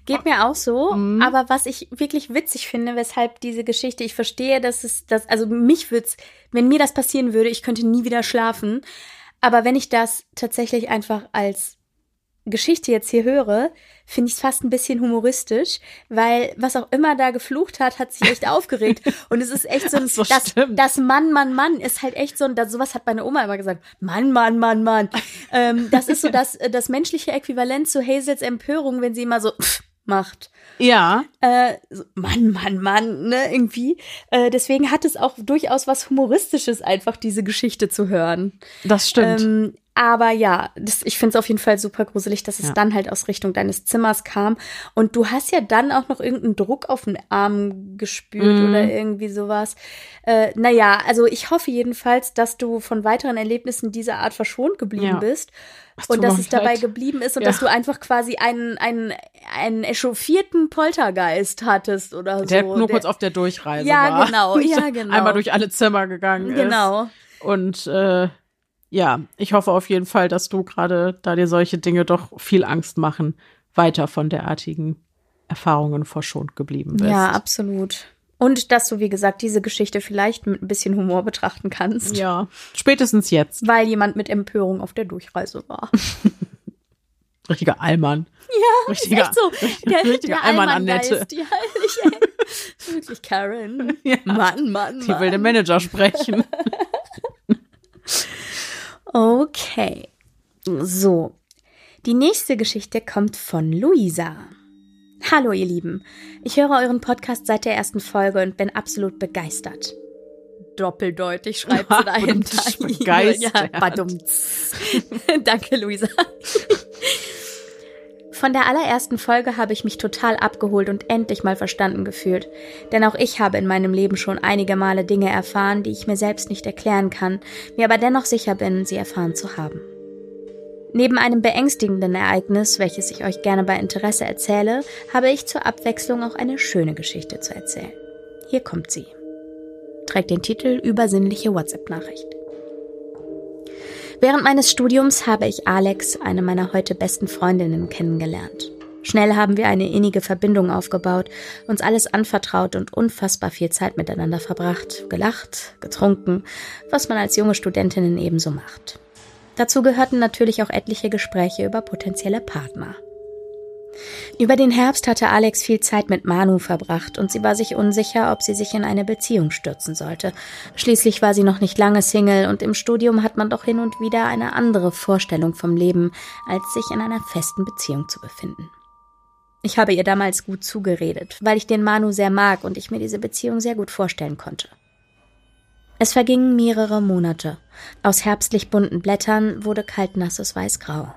Geht mir auch so, Mhm. aber was ich wirklich witzig finde, weshalb diese Geschichte, ich verstehe, dass es, das, also mich wird's, wenn mir das passieren würde, ich könnte nie wieder schlafen, aber wenn ich das tatsächlich einfach als Geschichte jetzt hier höre, finde ich es fast ein bisschen humoristisch, weil was auch immer da geflucht hat, hat sich echt aufgeregt. Und es ist echt so ein, So das, stimmt. das Mann, Mann, Mann ist halt echt so ein, das, sowas hat meine Oma immer gesagt. Mann, Mann, Mann, Mann. ähm, das ist so das, das menschliche Äquivalent zu Hazels Empörung, wenn sie immer so pff, macht. Ja, Äh, so, Mann, Mann, Mann, ne, irgendwie. Äh, deswegen hat es auch durchaus was Humoristisches, einfach diese Geschichte zu hören. das stimmt. Ähm, aber ja, das, ich finde es auf jeden Fall super gruselig, dass es Ja. dann halt aus Richtung deines Zimmers kam. Und du hast ja dann auch noch irgendeinen Druck auf den Arm gespürt Mhm. oder irgendwie sowas. Äh, naja, also ich hoffe jedenfalls, dass du von weiteren Erlebnissen dieser Art verschont geblieben Ja. bist. Es tut Und dass mir es dabei leid. geblieben ist und Ja. dass du einfach quasi einen, einen, einen echauffierten Poltergeist hattest oder so. Der nur Der- kurz auf der Durchreise Ja, war. genau, ja, genau. Einmal durch alle Zimmer gegangen ist. Genau. Und äh, ja, ich hoffe auf jeden Fall, dass du gerade, da dir solche Dinge doch viel Angst machen, weiter von derartigen Erfahrungen verschont geblieben bist. Ja, absolut. Und dass du, wie gesagt, diese Geschichte vielleicht mit ein bisschen Humor betrachten kannst. Ja, spätestens jetzt. Weil jemand mit Empörung auf der Durchreise war. Richtiger Allmann. Ja, Richtiger, ist echt so. Der, richtiger der Allmann Allmann-Geist. Annette. Ja, ehrlich, ey. Wirklich, Karen. Ja. Mann, Mann, Die will den Mann. Manager sprechen. Okay. So. Die nächste Geschichte kommt von Luisa. Hallo, ihr Lieben. Ich höre euren Podcast seit der ersten Folge und bin absolut begeistert. Doppeldeutig schreibt sie dahinter. Begeistert. Ja, badumts. Danke, Luisa. Von der allerersten Folge habe ich mich total abgeholt und endlich mal verstanden gefühlt. Denn auch ich habe in meinem Leben schon einige Male Dinge erfahren, die ich mir selbst nicht erklären kann, mir aber dennoch sicher bin, sie erfahren zu haben. Neben einem beängstigenden Ereignis, welches ich euch gerne bei Interesse erzähle, habe ich zur Abwechslung auch eine schöne Geschichte zu erzählen. Hier kommt sie. Trägt den Titel Übersinnliche WhatsApp-Nachricht. Während meines Studiums habe ich Alex, eine meiner heute besten Freundinnen, kennengelernt. Schnell haben wir eine innige Verbindung aufgebaut, uns alles anvertraut und unfassbar viel Zeit miteinander verbracht, gelacht, getrunken, was man als junge Studentinnen ebenso macht. Dazu gehörten natürlich auch etliche Gespräche über potenzielle Partner. Über den Herbst hatte Alex viel Zeit mit Manu verbracht und sie war sich unsicher, ob sie sich in eine Beziehung stürzen sollte. Schließlich war sie noch nicht lange Single und im Studium hat man doch hin und wieder eine andere Vorstellung vom Leben, als sich in einer festen Beziehung zu befinden. Ich habe ihr damals gut zugeredet, weil ich den Manu sehr mag und ich mir diese Beziehung sehr gut vorstellen konnte. Es vergingen mehrere Monate. Aus herbstlich bunten Blättern wurde kaltnasses Weißgrau.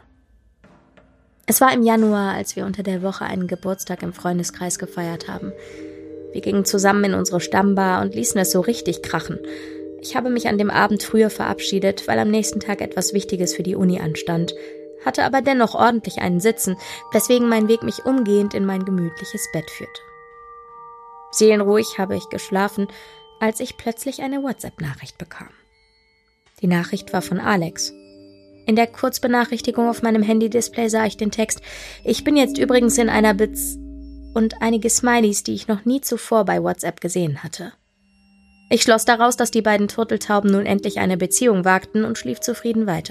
Es war im Januar, als wir unter der Woche einen Geburtstag im Freundeskreis gefeiert haben. Wir gingen zusammen in unsere Stammbar und ließen es so richtig krachen. Ich habe mich an dem Abend früher verabschiedet, weil am nächsten Tag etwas Wichtiges für die Uni anstand, hatte aber dennoch ordentlich einen Sitzen, weswegen mein Weg mich umgehend in mein gemütliches Bett führte. Seelenruhig habe ich geschlafen, als ich plötzlich eine WhatsApp-Nachricht bekam. Die Nachricht war von Alex. In der Kurzbenachrichtigung auf meinem Handy-Display sah ich den Text: Ich bin jetzt übrigens in einer Bez... und einige Smileys, die ich noch nie zuvor bei WhatsApp gesehen hatte. Ich schloss daraus, dass die beiden Turteltauben nun endlich eine Beziehung wagten und schlief zufrieden weiter.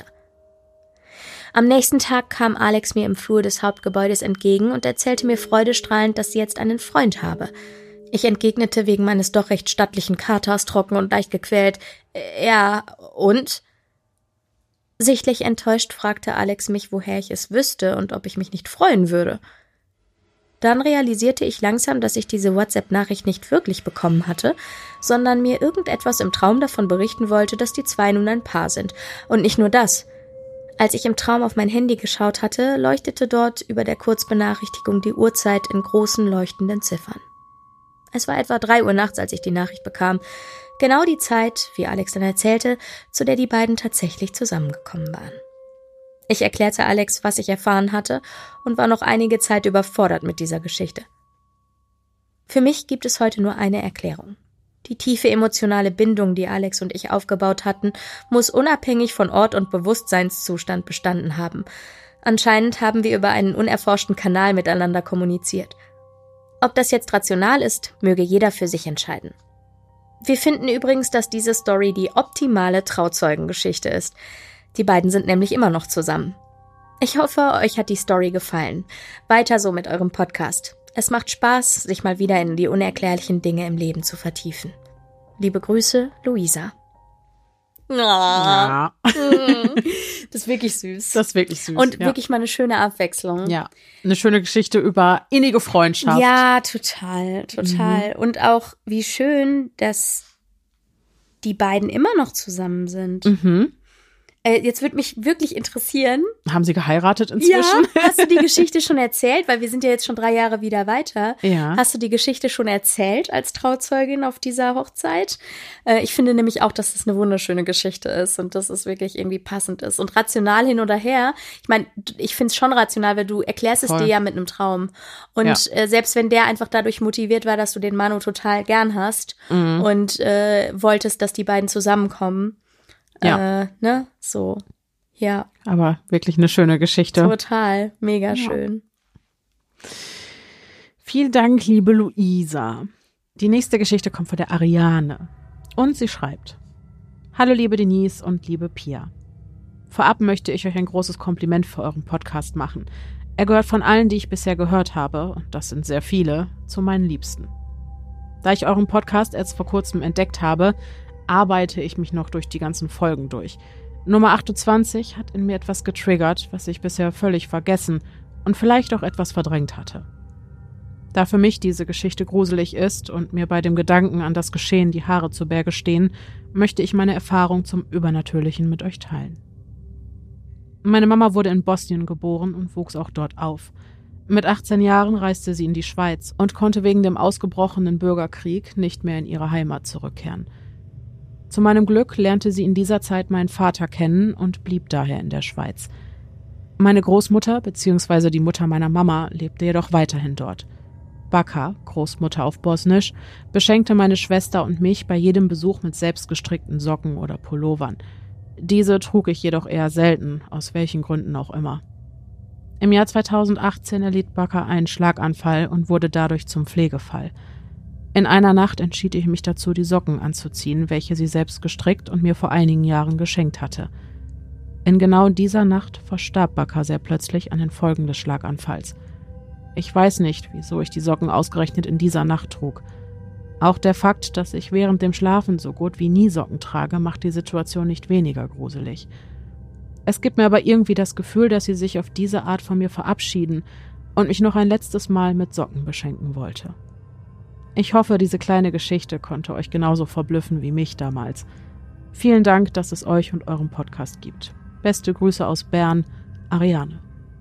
Am nächsten Tag kam Alex mir im Flur des Hauptgebäudes entgegen und erzählte mir freudestrahlend, dass sie jetzt einen Freund habe. Ich entgegnete wegen meines doch recht stattlichen Katers trocken und leicht gequält: Ja, und? Sichtlich enttäuscht fragte Alex mich, woher ich es wüsste und ob ich mich nicht freuen würde. Dann realisierte ich langsam, dass ich diese WhatsApp-Nachricht nicht wirklich bekommen hatte, sondern mir irgendetwas im Traum davon berichten wollte, dass die zwei nun ein Paar sind. Und nicht nur das. Als ich im Traum auf mein Handy geschaut hatte, leuchtete dort über der Kurzbenachrichtigung die Uhrzeit in großen leuchtenden Ziffern. Es war etwa drei Uhr nachts, als ich die Nachricht bekam. Genau die Zeit, wie Alex dann erzählte, zu der die beiden tatsächlich zusammengekommen waren. Ich erklärte Alex, was ich erfahren hatte, und war noch einige Zeit überfordert mit dieser Geschichte. Für mich gibt es heute nur eine Erklärung. Die tiefe emotionale Bindung, die Alex und ich aufgebaut hatten, muss unabhängig von Ort und Bewusstseinszustand bestanden haben. Anscheinend haben wir über einen unerforschten Kanal miteinander kommuniziert. Ob das jetzt rational ist, möge jeder für sich entscheiden. Wir finden übrigens, dass diese Story die optimale Trauzeugengeschichte ist. Die beiden sind nämlich immer noch zusammen. Ich hoffe, euch hat die Story gefallen. Weiter so mit eurem Podcast. Es macht Spaß, sich mal wieder in die unerklärlichen Dinge im Leben zu vertiefen. Liebe Grüße, Luisa. Oh. Ja. Das ist wirklich süß. Das ist wirklich süß. Und ja. wirklich mal eine schöne Abwechslung. Ja, eine schöne Geschichte über innige Freundschaft. Ja, total, total. Mhm. Und auch wie schön, dass die beiden immer noch zusammen sind. Mhm. Äh, jetzt würde mich wirklich interessieren. Haben sie geheiratet inzwischen? Ja, hast du die Geschichte schon erzählt? Weil wir sind ja jetzt schon drei Jahre wieder weiter. Ja. Hast du die Geschichte schon erzählt als Trauzeugin auf dieser Hochzeit? Äh, ich finde nämlich auch, dass das eine wunderschöne Geschichte ist und dass es wirklich irgendwie passend ist. Und rational hin oder her, ich meine, ich finde es schon rational, weil du erklärst es Voll. dir ja mit einem Traum. Und Ja. äh, selbst wenn der einfach dadurch motiviert war, dass du den Manu total gern hast Mhm. und äh, wolltest, dass die beiden zusammenkommen, Ja. Äh, ne, so, ja, Aber wirklich eine schöne Geschichte. total, mega Ja. schön. Vielen Dank, liebe Luisa. Die nächste Geschichte kommt von der Ariane. Und sie schreibt: Hallo, liebe Denise und liebe Pia. Vorab möchte ich euch ein großes Kompliment für euren Podcast machen. Er gehört von allen, die ich bisher gehört habe, und das sind sehr viele, zu meinen Liebsten. Da ich euren Podcast erst vor kurzem entdeckt habe, arbeite ich mich noch durch die ganzen Folgen durch. Nummer achtundzwanzig hat in mir etwas getriggert, was ich bisher völlig vergessen und vielleicht auch etwas verdrängt hatte. Da für mich diese Geschichte gruselig ist und mir bei dem Gedanken an das Geschehen die Haare zu Berge stehen, möchte ich meine Erfahrung zum Übernatürlichen mit euch teilen. Meine Mama wurde in Bosnien geboren und wuchs auch dort auf. Mit achtzehn Jahren reiste sie in die Schweiz und konnte wegen dem ausgebrochenen Bürgerkrieg nicht mehr in ihre Heimat zurückkehren. Zu meinem Glück lernte sie in dieser Zeit meinen Vater kennen und blieb daher in der Schweiz. Meine Großmutter bzw. die Mutter meiner Mama lebte jedoch weiterhin dort. Baka, Großmutter auf Bosnisch, beschenkte meine Schwester und mich bei jedem Besuch mit selbstgestrickten Socken oder Pullovern. Diese trug ich jedoch eher selten, aus welchen Gründen auch immer. Im Jahr zweitausendachtzehn erlitt Baka einen Schlaganfall und wurde dadurch zum Pflegefall. In einer Nacht entschied ich mich dazu, die Socken anzuziehen, welche sie selbst gestrickt und mir vor einigen Jahren geschenkt hatte. In genau dieser Nacht verstarb Baka sehr plötzlich an den Folgen des Schlaganfalls. Ich weiß nicht, wieso ich die Socken ausgerechnet in dieser Nacht trug. Auch der Fakt, dass ich während dem Schlafen so gut wie nie Socken trage, macht die Situation nicht weniger gruselig. Es gibt mir aber irgendwie das Gefühl, dass sie sich auf diese Art von mir verabschieden und mich noch ein letztes Mal mit Socken beschenken wollte. Ich hoffe, diese kleine Geschichte konnte euch genauso verblüffen wie mich damals. Vielen Dank, dass es euch und euren Podcast gibt. Beste Grüße aus Bern, Ariane.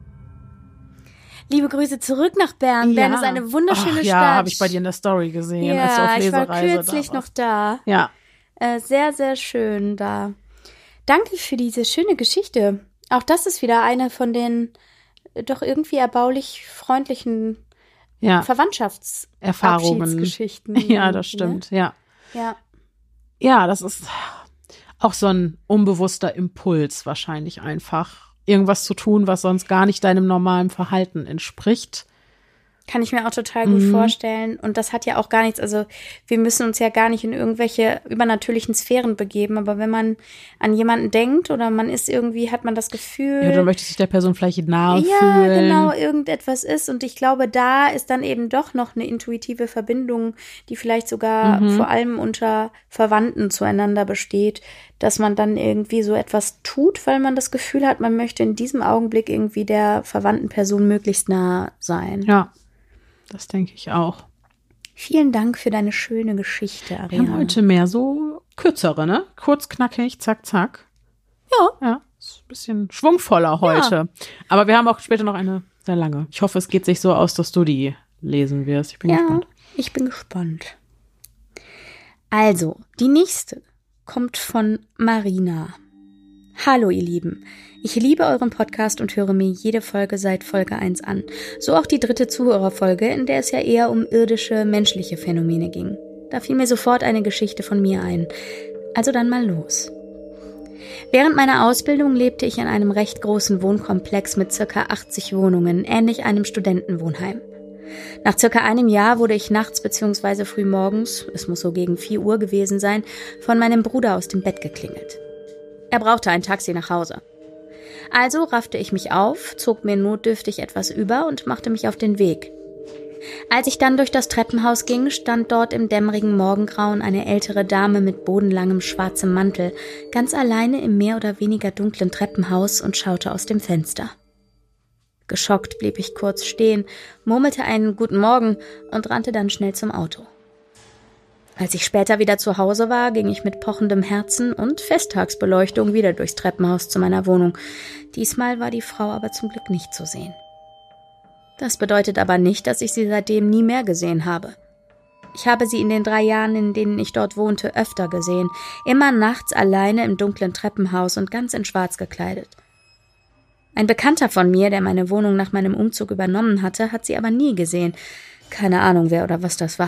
Liebe Grüße zurück nach Bern. Bern ist eine wunderschöne Ach, Stadt. Ja, habe ich bei dir in der Story gesehen, als du auf Ja, ich war Lesereise kürzlich da noch warst. da. Ja, Äh, sehr, sehr schön da. Danke für diese schöne Geschichte. Auch das ist wieder eine von den äh, doch irgendwie erbaulich freundlichen ja, Verwandtschaftsgeschichten. Erfahrungen. Ja, das stimmt, ja. Ja. Ja, das ist auch so ein unbewusster Impuls wahrscheinlich einfach, irgendwas zu tun, was sonst gar nicht deinem normalen Verhalten entspricht. Kann ich mir auch total gut Mhm. vorstellen. Und das hat ja auch gar nichts, also wir müssen uns ja gar nicht in irgendwelche übernatürlichen Sphären begeben, aber wenn man an jemanden denkt oder man ist irgendwie, hat man das Gefühl, Ja, dann möchtest du dich der Person vielleicht nahe ja, fühlen. genau, irgendetwas ist. Und ich glaube, da ist dann eben doch noch eine intuitive Verbindung, die vielleicht sogar Mhm. vor allem unter Verwandten zueinander besteht, dass man dann irgendwie so etwas tut, weil man das Gefühl hat, man möchte in diesem Augenblick irgendwie der verwandten Person möglichst nah sein. Ja, das denke ich auch. Vielen Dank für deine schöne Geschichte, Wir Ariane. haben heute mehr so kürzere, ne? Kurz, knackig, zack, zack. Ja. Ja, ist ein bisschen schwungvoller heute. Aber wir haben auch später noch eine sehr lange. Ich hoffe, es geht sich so aus, dass du die lesen wirst. Ich bin Ja, gespannt. ich bin gespannt. Also, die nächste kommt von Marina. Hallo ihr Lieben, ich liebe euren Podcast und höre mir jede Folge seit Folge eins an. So auch die dritte Zuhörerfolge, in der es ja eher um irdische, menschliche Phänomene ging. Da fiel mir sofort eine Geschichte von mir ein. Also dann mal los. Während meiner Ausbildung lebte ich in einem recht großen Wohnkomplex mit circa achtzig Wohnungen, ähnlich einem Studentenwohnheim. Nach circa einem Jahr wurde ich nachts bzw. frühmorgens, es muss so gegen vier Uhr gewesen sein, von meinem Bruder aus dem Bett geklingelt. Er brauchte ein Taxi nach Hause. Also raffte ich mich auf, zog mir notdürftig etwas über und machte mich auf den Weg. Als ich dann durch das Treppenhaus ging, stand dort im dämmerigen Morgengrauen eine ältere Dame mit bodenlangem schwarzem Mantel, ganz alleine im mehr oder weniger dunklen Treppenhaus und schaute aus dem Fenster. Geschockt blieb ich kurz stehen, murmelte einen Guten Morgen und rannte dann schnell zum Auto. Als ich später wieder zu Hause war, ging ich mit pochendem Herzen und Festtagsbeleuchtung wieder durchs Treppenhaus zu meiner Wohnung. Diesmal war die Frau aber zum Glück nicht zu sehen. Das bedeutet aber nicht, dass ich sie seitdem nie mehr gesehen habe. Ich habe sie in den drei Jahren, in denen ich dort wohnte, öfter gesehen, immer nachts alleine im dunklen Treppenhaus und ganz in Schwarz gekleidet. Ein Bekannter von mir, der meine Wohnung nach meinem Umzug übernommen hatte, hat sie aber nie gesehen. Keine Ahnung, wer oder was das war.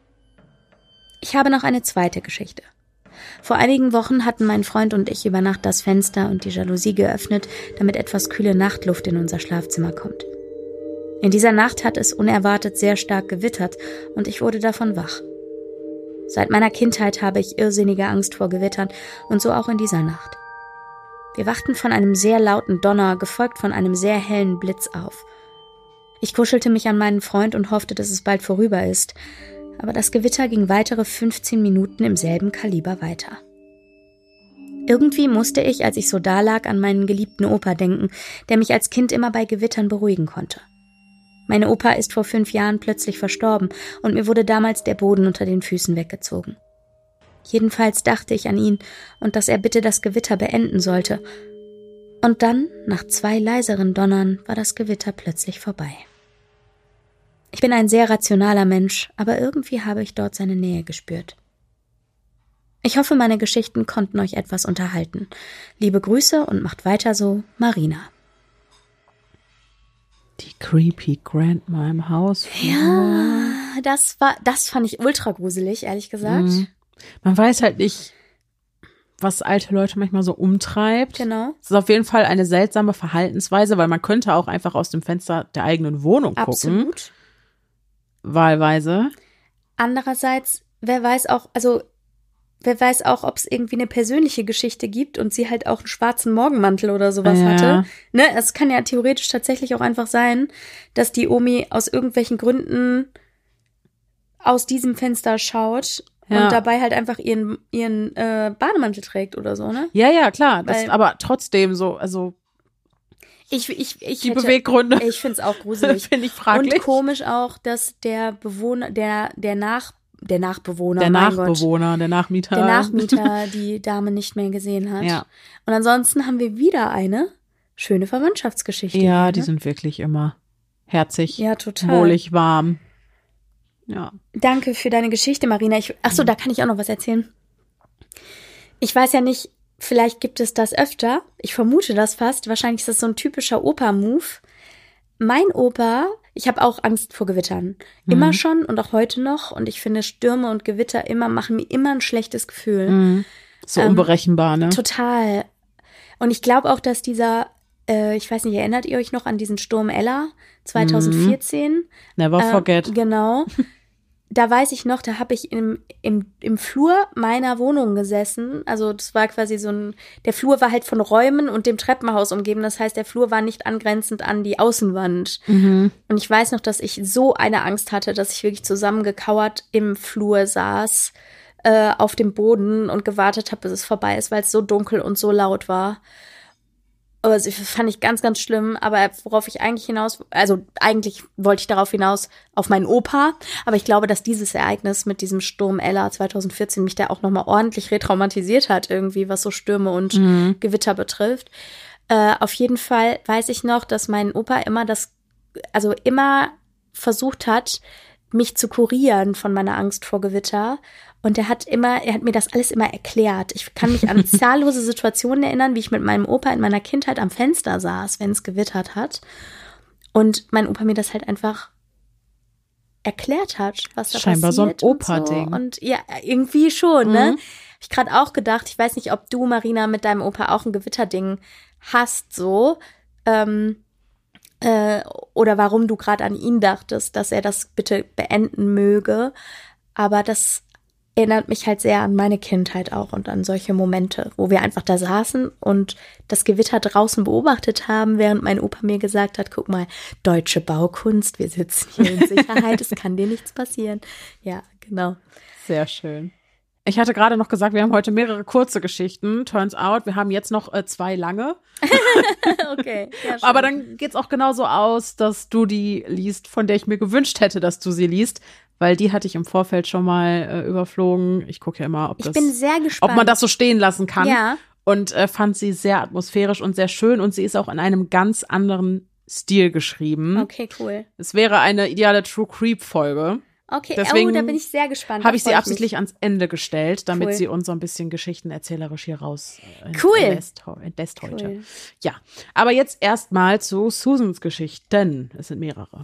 Ich habe noch eine zweite Geschichte. Vor einigen Wochen hatten mein Freund und ich über Nacht das Fenster und die Jalousie geöffnet, damit etwas kühle Nachtluft in unser Schlafzimmer kommt. In dieser Nacht hat es unerwartet sehr stark gewittert und ich wurde davon wach. Seit meiner Kindheit habe ich irrsinnige Angst vor Gewittern und so auch in dieser Nacht. Wir wachten von einem sehr lauten Donner, gefolgt von einem sehr hellen Blitz auf. Ich kuschelte mich an meinen Freund und hoffte, dass es bald vorüber ist, aber das Gewitter ging weitere fünfzehn Minuten im selben Kaliber weiter. Irgendwie musste ich, als ich so dalag, an meinen geliebten Opa denken, der mich als Kind immer bei Gewittern beruhigen konnte. Meine Opa ist vor fünf Jahren plötzlich verstorben und mir wurde damals der Boden unter den Füßen weggezogen. Jedenfalls dachte ich an ihn und dass er bitte das Gewitter beenden sollte. Und dann, nach zwei leiseren Donnern, war das Gewitter plötzlich vorbei. Ich bin ein sehr rationaler Mensch, aber irgendwie habe ich dort seine Nähe gespürt. Ich hoffe, meine Geschichten konnten euch etwas unterhalten. Liebe Grüße und macht weiter so, Marina. Die creepy Grandma im Haus. Ja, das war, das fand ich ultra gruselig, ehrlich gesagt. Mhm. Man weiß halt nicht, was alte Leute manchmal so umtreibt. Genau. Es ist auf jeden Fall eine seltsame Verhaltensweise, weil man könnte auch einfach aus dem Fenster der eigenen Wohnung gucken. Absolut. Wahlweise. Andererseits, wer weiß auch, also wer weiß auch, ob es irgendwie eine persönliche Geschichte gibt und sie halt auch einen schwarzen Morgenmantel oder sowas ja. hatte. Ne, es kann ja theoretisch tatsächlich auch einfach sein, dass die Omi aus irgendwelchen Gründen aus diesem Fenster schaut ja. und dabei halt einfach ihren ihren äh, Bademantel trägt oder so, ne? Ja, ja, klar. Das, Weil, aber trotzdem so, also ich, ich, ich die hätte, Beweggründe. Ich finde es auch gruselig. Finde ich fraglich. Und komisch auch, dass der Bewohner, der der nach Der Nachbewohner, der mein Nachbewohner, Gott, der Nachmieter. Der Nachmieter die Dame nicht mehr gesehen hat. Ja. Und ansonsten haben wir wieder eine schöne Verwandtschaftsgeschichte. Ja, hier, die ne? sind wirklich immer herzig, ja, total. wohlig, warm. Ja. Danke für deine Geschichte, Marina. Ich, ach so, da kann ich auch noch was erzählen. Ich weiß ja nicht, vielleicht gibt es das öfter. Ich vermute das fast. Wahrscheinlich ist das so ein typischer Opa-Move. Mein Opa, ich habe auch Angst vor Gewittern. Immer mhm. schon und auch heute noch. Und ich finde, Stürme und Gewitter immer machen mir immer ein schlechtes Gefühl. Mhm. So ähm, unberechenbar, ne? Total. Und ich glaube auch, dass dieser, äh, ich weiß nicht, erinnert ihr euch noch an diesen Sturm Ella zwanzig vierzehn? Mhm. Never äh, forget. Genau. Da weiß ich noch, da habe ich im, im, im Flur meiner Wohnung gesessen. Also das war quasi so ein, der Flur war halt von Räumen und dem Treppenhaus umgeben. Das heißt, der Flur war nicht angrenzend an die Außenwand. Mhm. Und ich weiß noch, dass ich so eine Angst hatte, dass ich wirklich zusammengekauert im Flur saß, äh, auf dem Boden und gewartet habe, bis es vorbei ist, weil es so dunkel und so laut war. Aber das fand ich ganz, ganz schlimm. Aber worauf ich eigentlich hinaus, also eigentlich wollte ich darauf hinaus auf meinen Opa. Aber ich glaube, dass dieses Ereignis mit diesem Sturm Ella zwanzig vierzehn mich da auch nochmal ordentlich retraumatisiert hat irgendwie, was so Stürme und mhm. Gewitter betrifft. Äh, auf jeden Fall weiß ich noch, dass mein Opa immer das, also immer versucht hat, mich zu kurieren von meiner Angst vor Gewitter. Und er hat immer, er hat mir das alles immer erklärt. Ich kann mich an zahllose Situationen erinnern, wie ich mit meinem Opa in meiner Kindheit am Fenster saß, wenn es gewittert hat. Und mein Opa mir das halt einfach erklärt hat, was da Scheinbar passiert. so ein Opa-Ding. Und, so. Und ja, irgendwie schon, ne? Mhm. ich gerade auch gedacht, ich weiß nicht, ob du, Marina, mit deinem Opa auch ein Gewitterding hast, so, ähm, äh, oder warum du gerade an ihn dachtest, dass er das bitte beenden möge. Aber das erinnert mich halt sehr an meine Kindheit auch und an solche Momente, wo wir einfach da saßen und das Gewitter draußen beobachtet haben, während mein Opa mir gesagt hat, guck mal, deutsche Baukunst, wir sitzen hier in Sicherheit, es kann dir nichts passieren. Ja, genau. Sehr schön. Ich hatte gerade noch gesagt, wir haben heute mehrere kurze Geschichten. Turns out, wir haben jetzt noch äh, zwei lange. Okay. Ja, schön. Aber dann geht's auch genauso aus, dass du die liest, von der ich mir gewünscht hätte, dass du sie liest. Weil die hatte ich im Vorfeld schon mal äh, überflogen. Ich gucke ja immer, ob, ich das, bin sehr gespannt. ob man das so stehen lassen kann. Ja. Und äh, fand sie sehr atmosphärisch und sehr schön. Und sie ist auch in einem ganz anderen Stil geschrieben. Okay, cool. Es wäre eine ideale True Creep-Folge. Okay, Deswegen oh, da bin ich sehr gespannt. Habe ich sie Da freu absichtlich mich. ans Ende gestellt, damit Cool. sie uns so ein bisschen geschichtenerzählerisch hier raus äh, Cool. entlässt, entlässt heute. Cool. Ja, aber jetzt erstmal zu Susans Geschichten. Es sind mehrere.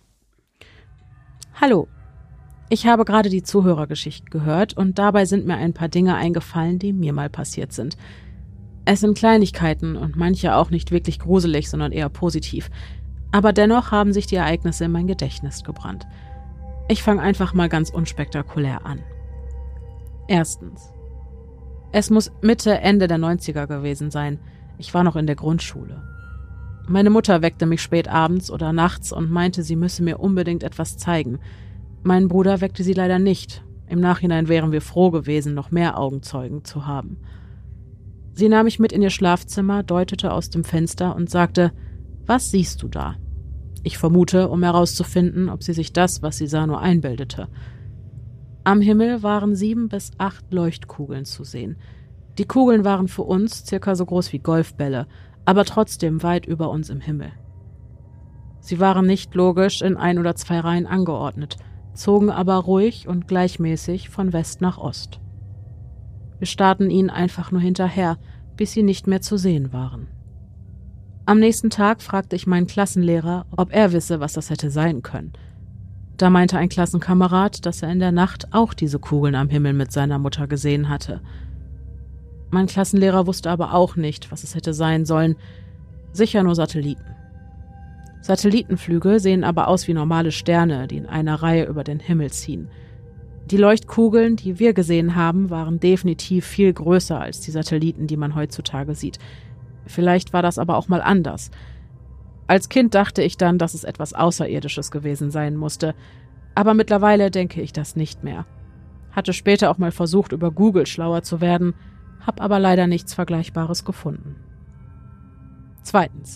Hallo. Ich habe gerade die Zuhörergeschichte gehört und dabei sind mir ein paar Dinge eingefallen, die mir mal passiert sind. Es sind Kleinigkeiten und manche auch nicht wirklich gruselig, sondern eher positiv. Aber dennoch haben sich die Ereignisse in mein Gedächtnis gebrannt. Ich fange einfach mal ganz unspektakulär an. Erstens. Es muss Mitte, Ende der neunziger gewesen sein. Ich war noch in der Grundschule. Meine Mutter weckte mich spät abends oder nachts und meinte, sie müsse mir unbedingt etwas zeigen. Mein Bruder weckte sie leider nicht. Im Nachhinein wären wir froh gewesen, noch mehr Augenzeugen zu haben. Sie nahm mich mit in ihr Schlafzimmer, deutete aus dem Fenster und sagte, was siehst du da? Ich vermute, um herauszufinden, ob sie sich das, was sie sah, nur einbildete. Am Himmel waren sieben bis acht Leuchtkugeln zu sehen. Die Kugeln waren für uns circa so groß wie Golfbälle, aber trotzdem weit über uns im Himmel. Sie waren nicht logisch in ein oder zwei Reihen angeordnet, zogen aber ruhig und gleichmäßig von West nach Ost. Wir starrten ihnen einfach nur hinterher, bis sie nicht mehr zu sehen waren. Am nächsten Tag fragte ich meinen Klassenlehrer, ob er wisse, was das hätte sein können. Da meinte ein Klassenkamerad, dass er in der Nacht auch diese Kugeln am Himmel mit seiner Mutter gesehen hatte. Mein Klassenlehrer wusste aber auch nicht, was es hätte sein sollen, sicher nur Satelliten. Satellitenflüge sehen aber aus wie normale Sterne, die in einer Reihe über den Himmel ziehen. Die Leuchtkugeln, die wir gesehen haben, waren definitiv viel größer als die Satelliten, die man heutzutage sieht. Vielleicht war das aber auch mal anders. Als Kind dachte ich dann, dass es etwas Außerirdisches gewesen sein musste, aber mittlerweile denke ich das nicht mehr. Hatte später auch mal versucht, über Google schlauer zu werden, hab aber leider nichts Vergleichbares gefunden. Zweitens.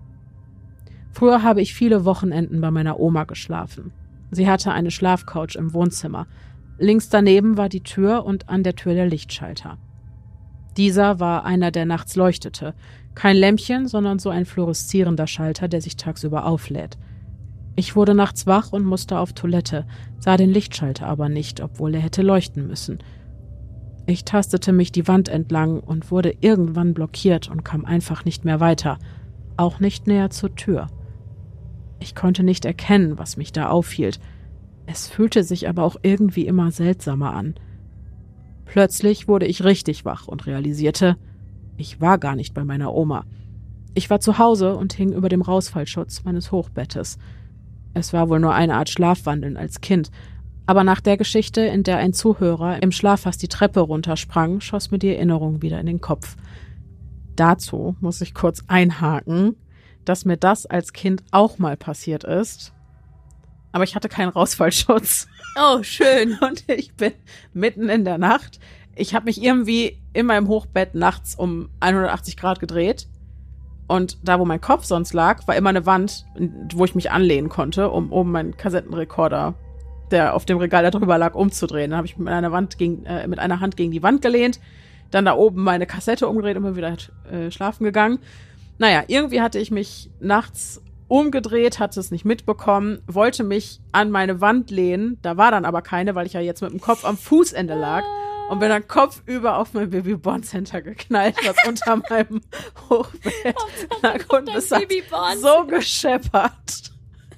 Früher habe ich viele Wochenenden bei meiner Oma geschlafen. Sie hatte eine Schlafcouch im Wohnzimmer. Links daneben war die Tür und an der Tür der Lichtschalter. Dieser war einer, der nachts leuchtete. Kein Lämpchen, sondern so ein fluoreszierender Schalter, der sich tagsüber auflädt. Ich wurde nachts wach und musste auf Toilette, sah den Lichtschalter aber nicht, obwohl er hätte leuchten müssen. Ich tastete mich die Wand entlang und wurde irgendwann blockiert und kam einfach nicht mehr weiter, auch nicht näher zur Tür. Ich konnte nicht erkennen, was mich da aufhielt. Es fühlte sich aber auch irgendwie immer seltsamer an. Plötzlich wurde ich richtig wach und realisierte, ich war gar nicht bei meiner Oma. Ich war zu Hause und hing über dem Rausfallschutz meines Hochbettes. Es war wohl nur eine Art Schlafwandeln als Kind, aber nach der Geschichte, in der ein Zuhörer im Schlaf fast die Treppe runtersprang, schoss mir die Erinnerung wieder in den Kopf. Dazu muss ich kurz einhaken, dass mir das als Kind auch mal passiert ist. Aber ich hatte keinen Rausfallschutz. Oh, schön. Und ich bin mitten in der Nacht. Ich habe mich irgendwie in meinem Hochbett nachts um hundertachtzig Grad gedreht. Und da, wo mein Kopf sonst lag, war immer eine Wand, wo ich mich anlehnen konnte, um oben meinen Kassettenrekorder, der auf dem Regal da drüber lag, umzudrehen. Dann habe ich mit einer, Wand gegen, äh, mit einer Hand gegen die Wand gelehnt, dann da oben meine Kassette umgedreht und bin wieder äh, schlafen gegangen. Naja, irgendwie hatte ich mich nachts umgedreht, hatte es nicht mitbekommen, wollte mich an meine Wand lehnen, da war dann aber keine, weil ich ja jetzt mit dem Kopf am Fußende lag und bin dann kopfüber auf mein Baby Bond Center geknallt, was unter meinem Hochbett lag und es hat so gescheppert.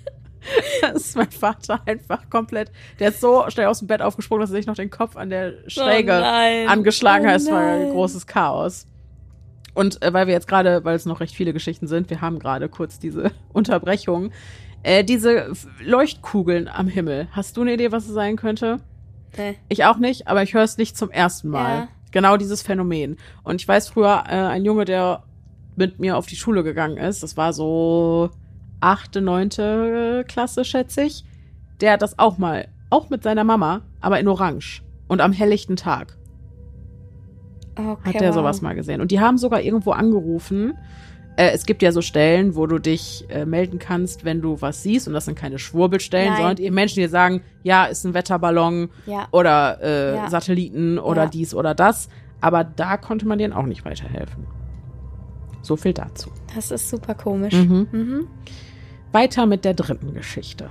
Das ist mein Vater einfach komplett, der ist so schnell aus dem Bett aufgesprungen, dass er sich noch den Kopf an der Schräge oh angeschlagen oh hat. Es war ein nein. großes Chaos. Und äh, weil wir jetzt gerade, weil es noch recht viele Geschichten sind, wir haben gerade kurz diese Unterbrechung, äh, diese Leuchtkugeln am Himmel. Hast du eine Idee, was es sein könnte? Nee. Ich auch nicht, aber ich höre es nicht zum ersten Mal. Ja. Genau dieses Phänomen. Und ich weiß früher, äh, ein Junge, der mit mir auf die Schule gegangen ist, das war so achte, neunte Klasse, schätze ich, der hat das auch mal, auch mit seiner Mama, aber in Orange und am helllichten Tag. Okay, Hat der wow. sowas mal gesehen. Und die haben sogar irgendwo angerufen. Äh, es gibt ja so Stellen, wo du dich äh, melden kannst, wenn du was siehst. Und das sind keine Schwurbelstellen, Nein. sondern eben Menschen, die sagen, ja, ist ein Wetterballon Ja. oder äh, Ja. Satelliten oder Ja. dies oder das. Aber da konnte man denen auch nicht weiterhelfen. So viel dazu. Das ist super komisch. Mhm. Mhm. Weiter mit der dritten Geschichte.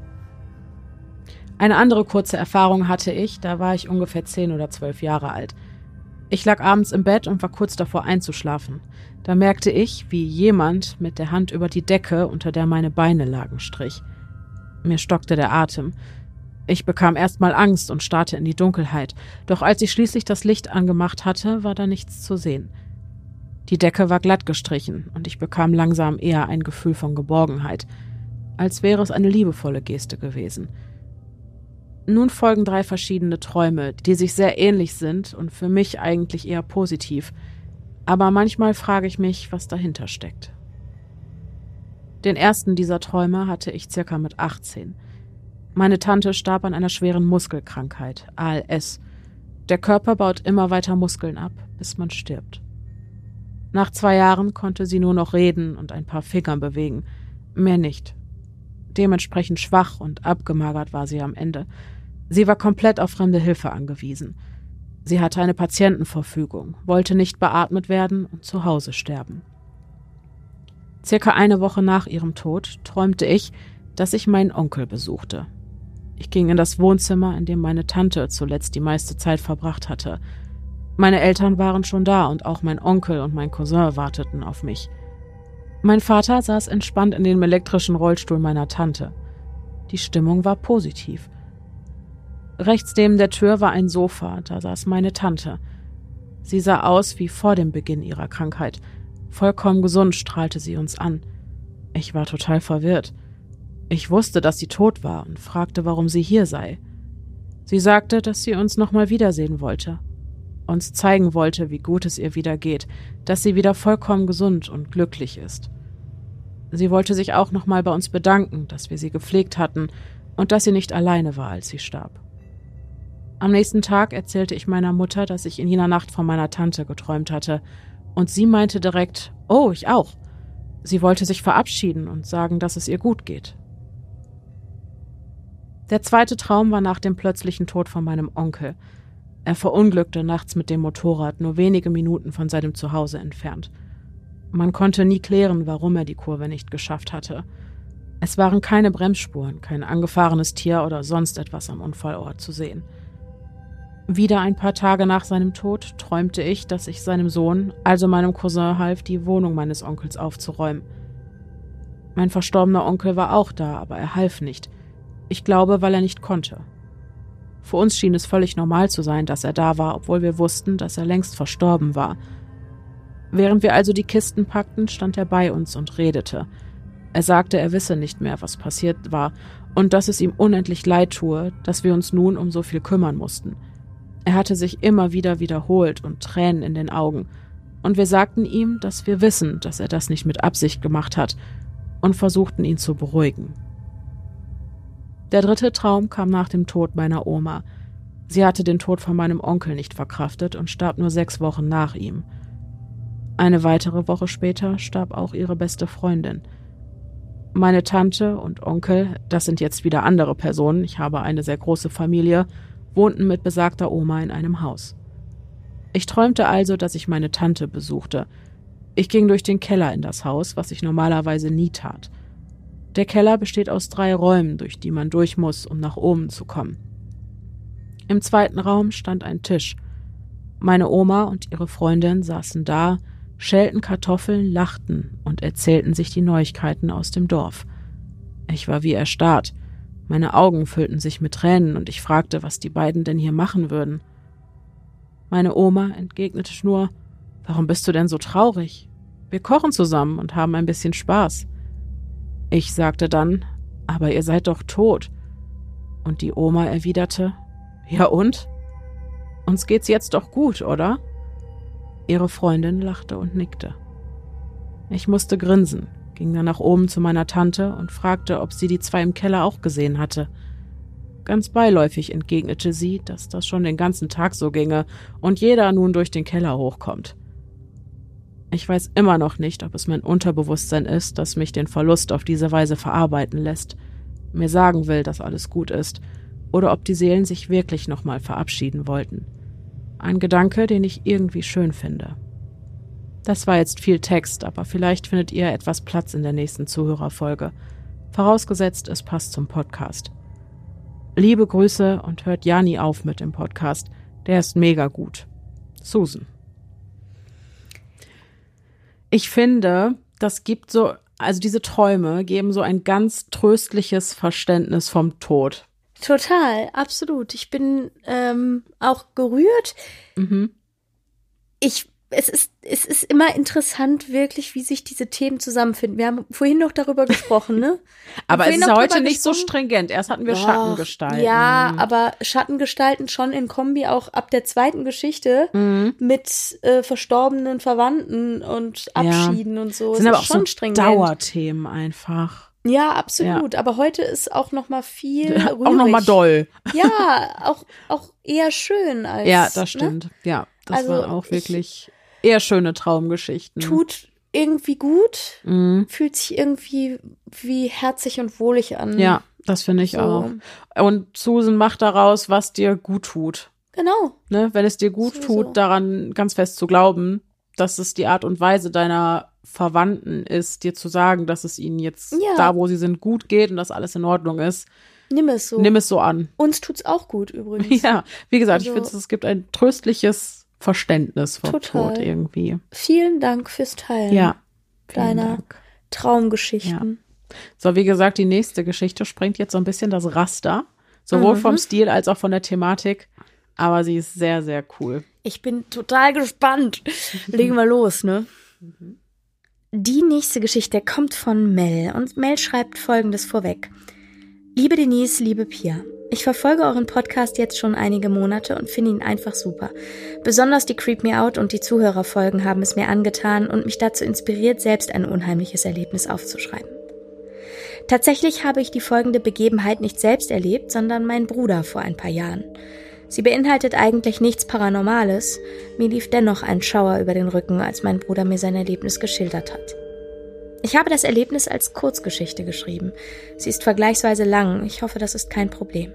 Eine andere kurze Erfahrung hatte ich, da war ich ungefähr zehn oder zwölf Jahre alt. Ich lag abends im Bett und war kurz davor einzuschlafen. Da merkte ich, wie jemand mit der Hand über die Decke, unter der meine Beine lagen, strich. Mir stockte der Atem. Ich bekam erstmal Angst und starrte in die Dunkelheit, doch als ich schließlich das Licht angemacht hatte, war da nichts zu sehen. Die Decke war glatt gestrichen und ich bekam langsam eher ein Gefühl von Geborgenheit, als wäre es eine liebevolle Geste gewesen. Nun folgen drei verschiedene Träume, die sich sehr ähnlich sind und für mich eigentlich eher positiv, aber manchmal frage ich mich, was dahinter steckt. Den ersten dieser Träume hatte ich circa mit achtzehn. Meine Tante starb an einer schweren Muskelkrankheit, A L S. Der Körper baut immer weiter Muskeln ab, bis man stirbt. Nach zwei Jahren konnte sie nur noch reden und ein paar Fingern bewegen, mehr nicht. Dementsprechend schwach und abgemagert war sie am Ende. Sie war komplett auf fremde Hilfe angewiesen. Sie hatte eine Patientenverfügung, wollte nicht beatmet werden und zu Hause sterben. Circa eine Woche nach ihrem Tod träumte ich, dass ich meinen Onkel besuchte. Ich ging in das Wohnzimmer, in dem meine Tante zuletzt die meiste Zeit verbracht hatte. Meine Eltern waren schon da und auch mein Onkel und mein Cousin warteten auf mich. Mein Vater saß entspannt in dem elektrischen Rollstuhl meiner Tante. Die Stimmung war positiv. Rechts neben der Tür war ein Sofa, da saß meine Tante. Sie sah aus wie vor dem Beginn ihrer Krankheit. Vollkommen gesund strahlte sie uns an. Ich war total verwirrt. Ich wusste, dass sie tot war und fragte, warum sie hier sei. Sie sagte, dass sie uns nochmal wiedersehen wollte. Uns zeigen wollte, wie gut es ihr wieder geht, dass sie wieder vollkommen gesund und glücklich ist. Sie wollte sich auch nochmal bei uns bedanken, dass wir sie gepflegt hatten und dass sie nicht alleine war, als sie starb. Am nächsten Tag erzählte ich meiner Mutter, dass ich in jener Nacht von meiner Tante geträumt hatte, und sie meinte direkt, oh, ich auch. Sie wollte sich verabschieden und sagen, dass es ihr gut geht. Der zweite Traum war nach dem plötzlichen Tod von meinem Onkel. Er verunglückte nachts mit dem Motorrad, nur wenige Minuten von seinem Zuhause entfernt. Man konnte nie klären, warum er die Kurve nicht geschafft hatte. Es waren keine Bremsspuren, kein angefahrenes Tier oder sonst etwas am Unfallort zu sehen. Wieder ein paar Tage nach seinem Tod träumte ich, dass ich seinem Sohn, also meinem Cousin, half, die Wohnung meines Onkels aufzuräumen. Mein verstorbener Onkel war auch da, aber er half nicht. Ich glaube, weil er nicht konnte. Für uns schien es völlig normal zu sein, dass er da war, obwohl wir wussten, dass er längst verstorben war. Während wir also die Kisten packten, stand er bei uns und redete. Er sagte, er wisse nicht mehr, was passiert war und dass es ihm unendlich leid tue, dass wir uns nun um so viel kümmern mussten. Er hatte sich immer wieder wiederholt und Tränen in den Augen, und wir sagten ihm, dass wir wissen, dass er das nicht mit Absicht gemacht hat, und versuchten ihn zu beruhigen. Der dritte Traum kam nach dem Tod meiner Oma. Sie hatte den Tod von meinem Onkel nicht verkraftet und starb nur sechs Wochen nach ihm. Eine weitere Woche später starb auch ihre beste Freundin. Meine Tante und Onkel, das sind jetzt wieder andere Personen, ich habe eine sehr große Familie, wohnten mit besagter Oma in einem Haus. Ich träumte also, dass ich meine Tante besuchte. Ich ging durch den Keller in das Haus, was ich normalerweise nie tat. Der Keller besteht aus drei Räumen, durch die man durch muss, um nach oben zu kommen. Im zweiten Raum stand ein Tisch. Meine Oma und ihre Freundin saßen da, schälten Kartoffeln, lachten und erzählten sich die Neuigkeiten aus dem Dorf. Ich war wie erstarrt. Meine Augen füllten sich mit Tränen und ich fragte, was die beiden denn hier machen würden. Meine Oma entgegnete nur, »Warum bist du denn so traurig? Wir kochen zusammen und haben ein bisschen Spaß.« Ich sagte dann, »Aber ihr seid doch tot.« Und die Oma erwiderte, »Ja und? Uns geht's jetzt doch gut, oder?« Ihre Freundin lachte und nickte. Ich musste grinsen, ging dann nach oben zu meiner Tante und fragte, ob sie die zwei im Keller auch gesehen hatte. Ganz beiläufig entgegnete sie, dass das schon den ganzen Tag so ginge und jeder nun durch den Keller hochkommt. Ich weiß immer noch nicht, ob es mein Unterbewusstsein ist, das mich den Verlust auf diese Weise verarbeiten lässt, mir sagen will, dass alles gut ist, oder ob die Seelen sich wirklich nochmal verabschieden wollten. Ein Gedanke, den ich irgendwie schön finde. Das war jetzt viel Text, aber vielleicht findet ihr etwas Platz in der nächsten Zuhörerfolge. Vorausgesetzt, es passt zum Podcast. Liebe Grüße und hört ja nie auf mit dem Podcast. Der ist mega gut. Susan. Ich finde, das gibt so, also diese Träume geben so ein ganz tröstliches Verständnis vom Tod. Total, absolut. Ich bin ähm, auch gerührt. Mhm. Ich Es ist, es ist immer interessant, wirklich, wie sich diese Themen zusammenfinden. Wir haben vorhin noch darüber gesprochen, ne? Aber es ist ja heute nicht so stringent. Erst hatten wir Doch, Schattengestalten. Ja, aber Schattengestalten schon in Kombi auch ab der zweiten Geschichte mhm. mit äh, verstorbenen Verwandten und Abschieden ja. und so. Das sind es aber ist auch schon so stringent. Dauerthemen einfach. Ja, absolut. Ja. Aber heute ist auch noch mal viel ja, rührig. Auch noch mal doll. Ja, auch, auch eher schön als. Ja, das stimmt. Ne? Ja, das also waren auch wirklich eher schöne Traumgeschichten. Tut irgendwie gut, mhm. fühlt sich irgendwie wie herzig und wohlig an. Ja, das finde ich so. auch. Und Susan macht daraus, was dir gut tut. Genau. Ne? Wenn es dir gut so, tut, so. daran ganz fest zu glauben, dass es die Art und Weise deiner Verwandten ist, dir zu sagen, dass es ihnen jetzt ja. da, wo sie sind, gut geht und dass alles in Ordnung ist. Nimm es so. Nimm es so an. Uns tut's auch gut übrigens. Ja, wie gesagt, also, ich finde, es gibt ein tröstliches Verständnis vom total. Tod irgendwie. Vielen Dank fürs Teilen ja, deiner Dank. Traumgeschichten. Ja. So, wie gesagt, die nächste Geschichte sprengt jetzt so ein bisschen das Raster, sowohl mhm. vom Stil als auch von der Thematik, aber sie ist sehr, sehr cool. Ich bin total gespannt. Legen wir los, ne? Mhm. Die nächste Geschichte kommt von Mel und Mel schreibt Folgendes vorweg. Liebe Denise, liebe Pia, ich verfolge euren Podcast jetzt schon einige Monate und finde ihn einfach super. Besonders die Creep Me Out und die Zuhörerfolgen haben es mir angetan und mich dazu inspiriert, selbst ein unheimliches Erlebnis aufzuschreiben. Tatsächlich habe ich die folgende Begebenheit nicht selbst erlebt, sondern mein Bruder vor ein paar Jahren. Sie beinhaltet eigentlich nichts Paranormales, mir lief dennoch ein Schauer über den Rücken, als mein Bruder mir sein Erlebnis geschildert hat. Ich habe das Erlebnis als Kurzgeschichte geschrieben. Sie ist vergleichsweise lang, ich hoffe, das ist kein Problem.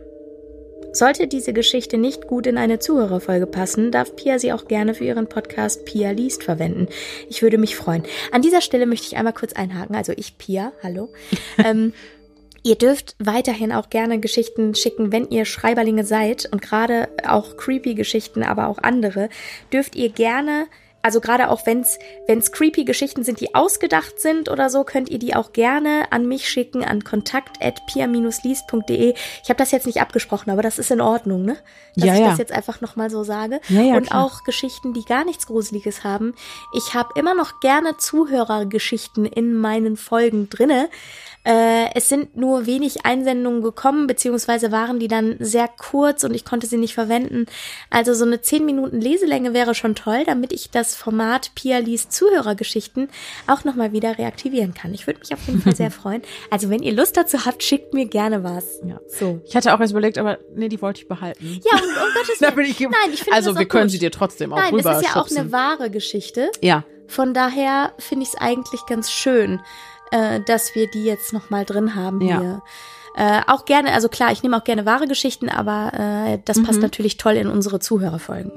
Sollte diese Geschichte nicht gut in eine Zuhörerfolge passen, darf Pia sie auch gerne für ihren Podcast Pia liest verwenden. Ich würde mich freuen. An dieser Stelle möchte ich einmal kurz einhaken, also ich Pia, hallo. ähm, Ihr dürft weiterhin auch gerne Geschichten schicken, wenn ihr Schreiberlinge seid und gerade auch creepy Geschichten, aber auch andere, dürft ihr gerne, also gerade auch wenn es wenn es creepy Geschichten sind, die ausgedacht sind oder so, könnt ihr die auch gerne an mich schicken, an kontakt at pia dash liest punkt de. Ich habe das jetzt nicht abgesprochen, aber das ist in Ordnung, ne? Dass ja, ich ja. das jetzt einfach nochmal so sage. Ja, ja, und klar. auch Geschichten, die gar nichts Gruseliges haben. Ich habe immer noch gerne Zuhörergeschichten in meinen Folgen drinne. Äh, es sind nur wenig Einsendungen gekommen, beziehungsweise waren die dann sehr kurz und ich konnte sie nicht verwenden. Also so eine zehn Minuten Leselänge wäre schon toll, damit ich das Format Pia liest Zuhörergeschichten auch nochmal wieder reaktivieren kann. Ich würde mich auf jeden Fall sehr freuen. Also wenn ihr Lust dazu habt, schickt mir gerne was. Ja. So. Ich hatte auch erst überlegt, aber nee, die wollte ich behalten. Ja, um, um Gottes Da Willen. bin ich Nein, ich finde also das wir auch können gut. sie dir trotzdem auch Nein, rüber es ist ja auch schubsen. eine wahre Geschichte. Ja. Von daher finde ich es eigentlich ganz schön, äh, dass wir die jetzt nochmal drin haben Ja. hier. Äh, auch gerne, also klar, ich nehme auch gerne wahre Geschichten, aber äh, das Mhm. passt natürlich toll in unsere Zuhörerfolgen.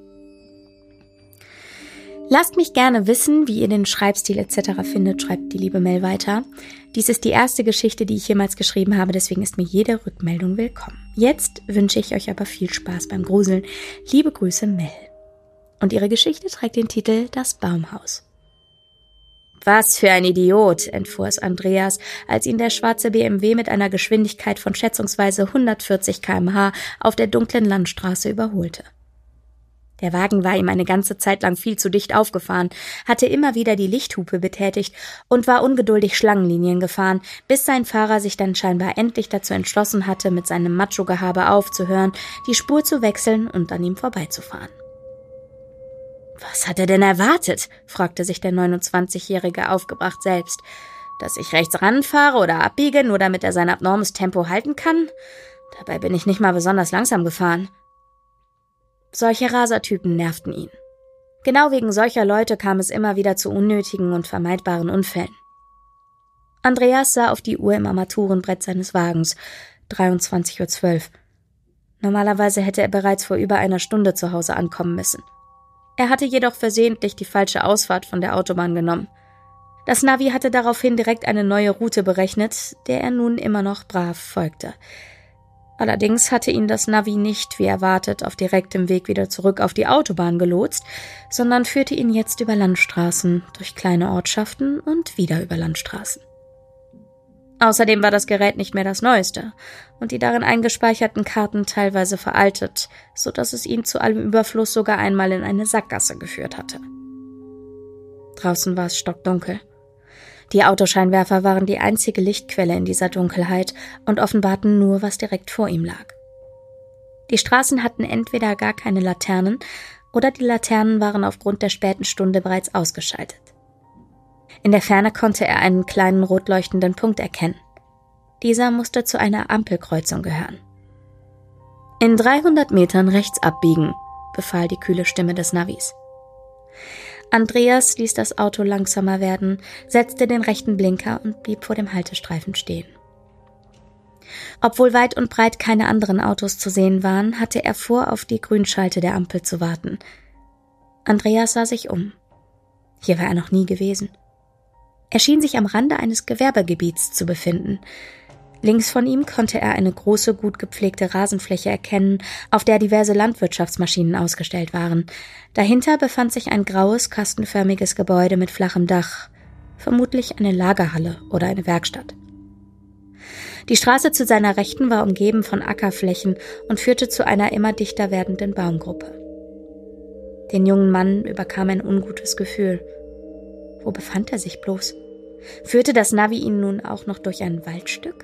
Lasst mich gerne wissen, wie ihr den Schreibstil et cetera findet, schreibt die liebe Mel weiter. Dies ist die erste Geschichte, die ich jemals geschrieben habe, deswegen ist mir jede Rückmeldung willkommen. Jetzt wünsche ich euch aber viel Spaß beim Gruseln. Liebe Grüße, Mel. Und ihre Geschichte trägt den Titel Das Baumhaus. Was für ein Idiot, entfuhr es Andreas, als ihn der schwarze B M W mit einer Geschwindigkeit von schätzungsweise hundertvierzig Kilometer pro Stunde auf der dunklen Landstraße überholte. Der Wagen war ihm eine ganze Zeit lang viel zu dicht aufgefahren, hatte immer wieder die Lichthupe betätigt und war ungeduldig Schlangenlinien gefahren, bis sein Fahrer sich dann scheinbar endlich dazu entschlossen hatte, mit seinem Macho-Gehabe aufzuhören, die Spur zu wechseln und an ihm vorbeizufahren. »Was hat er denn erwartet?« fragte sich der neunundzwanzigjährige aufgebracht selbst. »Dass ich rechts ranfahre oder abbiege, nur damit er sein abnormes Tempo halten kann? Dabei bin ich nicht mal besonders langsam gefahren.« Solche Rasertypen nervten ihn. Genau wegen solcher Leute kam es immer wieder zu unnötigen und vermeidbaren Unfällen. Andreas sah auf die Uhr im Armaturenbrett seines Wagens, dreiundzwanzig Uhr zwölf. Normalerweise hätte er bereits vor über einer Stunde zu Hause ankommen müssen. Er hatte jedoch versehentlich die falsche Ausfahrt von der Autobahn genommen. Das Navi hatte daraufhin direkt eine neue Route berechnet, der er nun immer noch brav folgte. Allerdings hatte ihn das Navi nicht, wie erwartet, auf direktem Weg wieder zurück auf die Autobahn gelotst, sondern führte ihn jetzt über Landstraßen, durch kleine Ortschaften und wieder über Landstraßen. Außerdem war das Gerät nicht mehr das Neueste und die darin eingespeicherten Karten teilweise veraltet, so dass es ihn zu allem Überfluss sogar einmal in eine Sackgasse geführt hatte. Draußen war es stockdunkel. Die Autoscheinwerfer waren die einzige Lichtquelle in dieser Dunkelheit und offenbarten nur, was direkt vor ihm lag. Die Straßen hatten entweder gar keine Laternen oder die Laternen waren aufgrund der späten Stunde bereits ausgeschaltet. In der Ferne konnte er einen kleinen rot leuchtenden Punkt erkennen. Dieser musste zu einer Ampelkreuzung gehören. »In dreihundert Metern rechts abbiegen«, befahl die kühle Stimme des Navis. Andreas ließ das Auto langsamer werden, setzte den rechten Blinker und blieb vor dem Haltestreifen stehen. Obwohl weit und breit keine anderen Autos zu sehen waren, hatte er vor, auf die Grünschalte der Ampel zu warten. Andreas sah sich um. Hier war er noch nie gewesen. Er schien sich am Rande eines Gewerbegebiets zu befinden. Links von ihm konnte er eine große, gut gepflegte Rasenfläche erkennen, auf der diverse Landwirtschaftsmaschinen ausgestellt waren. Dahinter befand sich ein graues, kastenförmiges Gebäude mit flachem Dach, vermutlich eine Lagerhalle oder eine Werkstatt. Die Straße zu seiner Rechten war umgeben von Ackerflächen und führte zu einer immer dichter werdenden Baumgruppe. Den jungen Mann überkam ein ungutes Gefühl. Wo befand er sich bloß? Führte das Navi ihn nun auch noch durch ein Waldstück?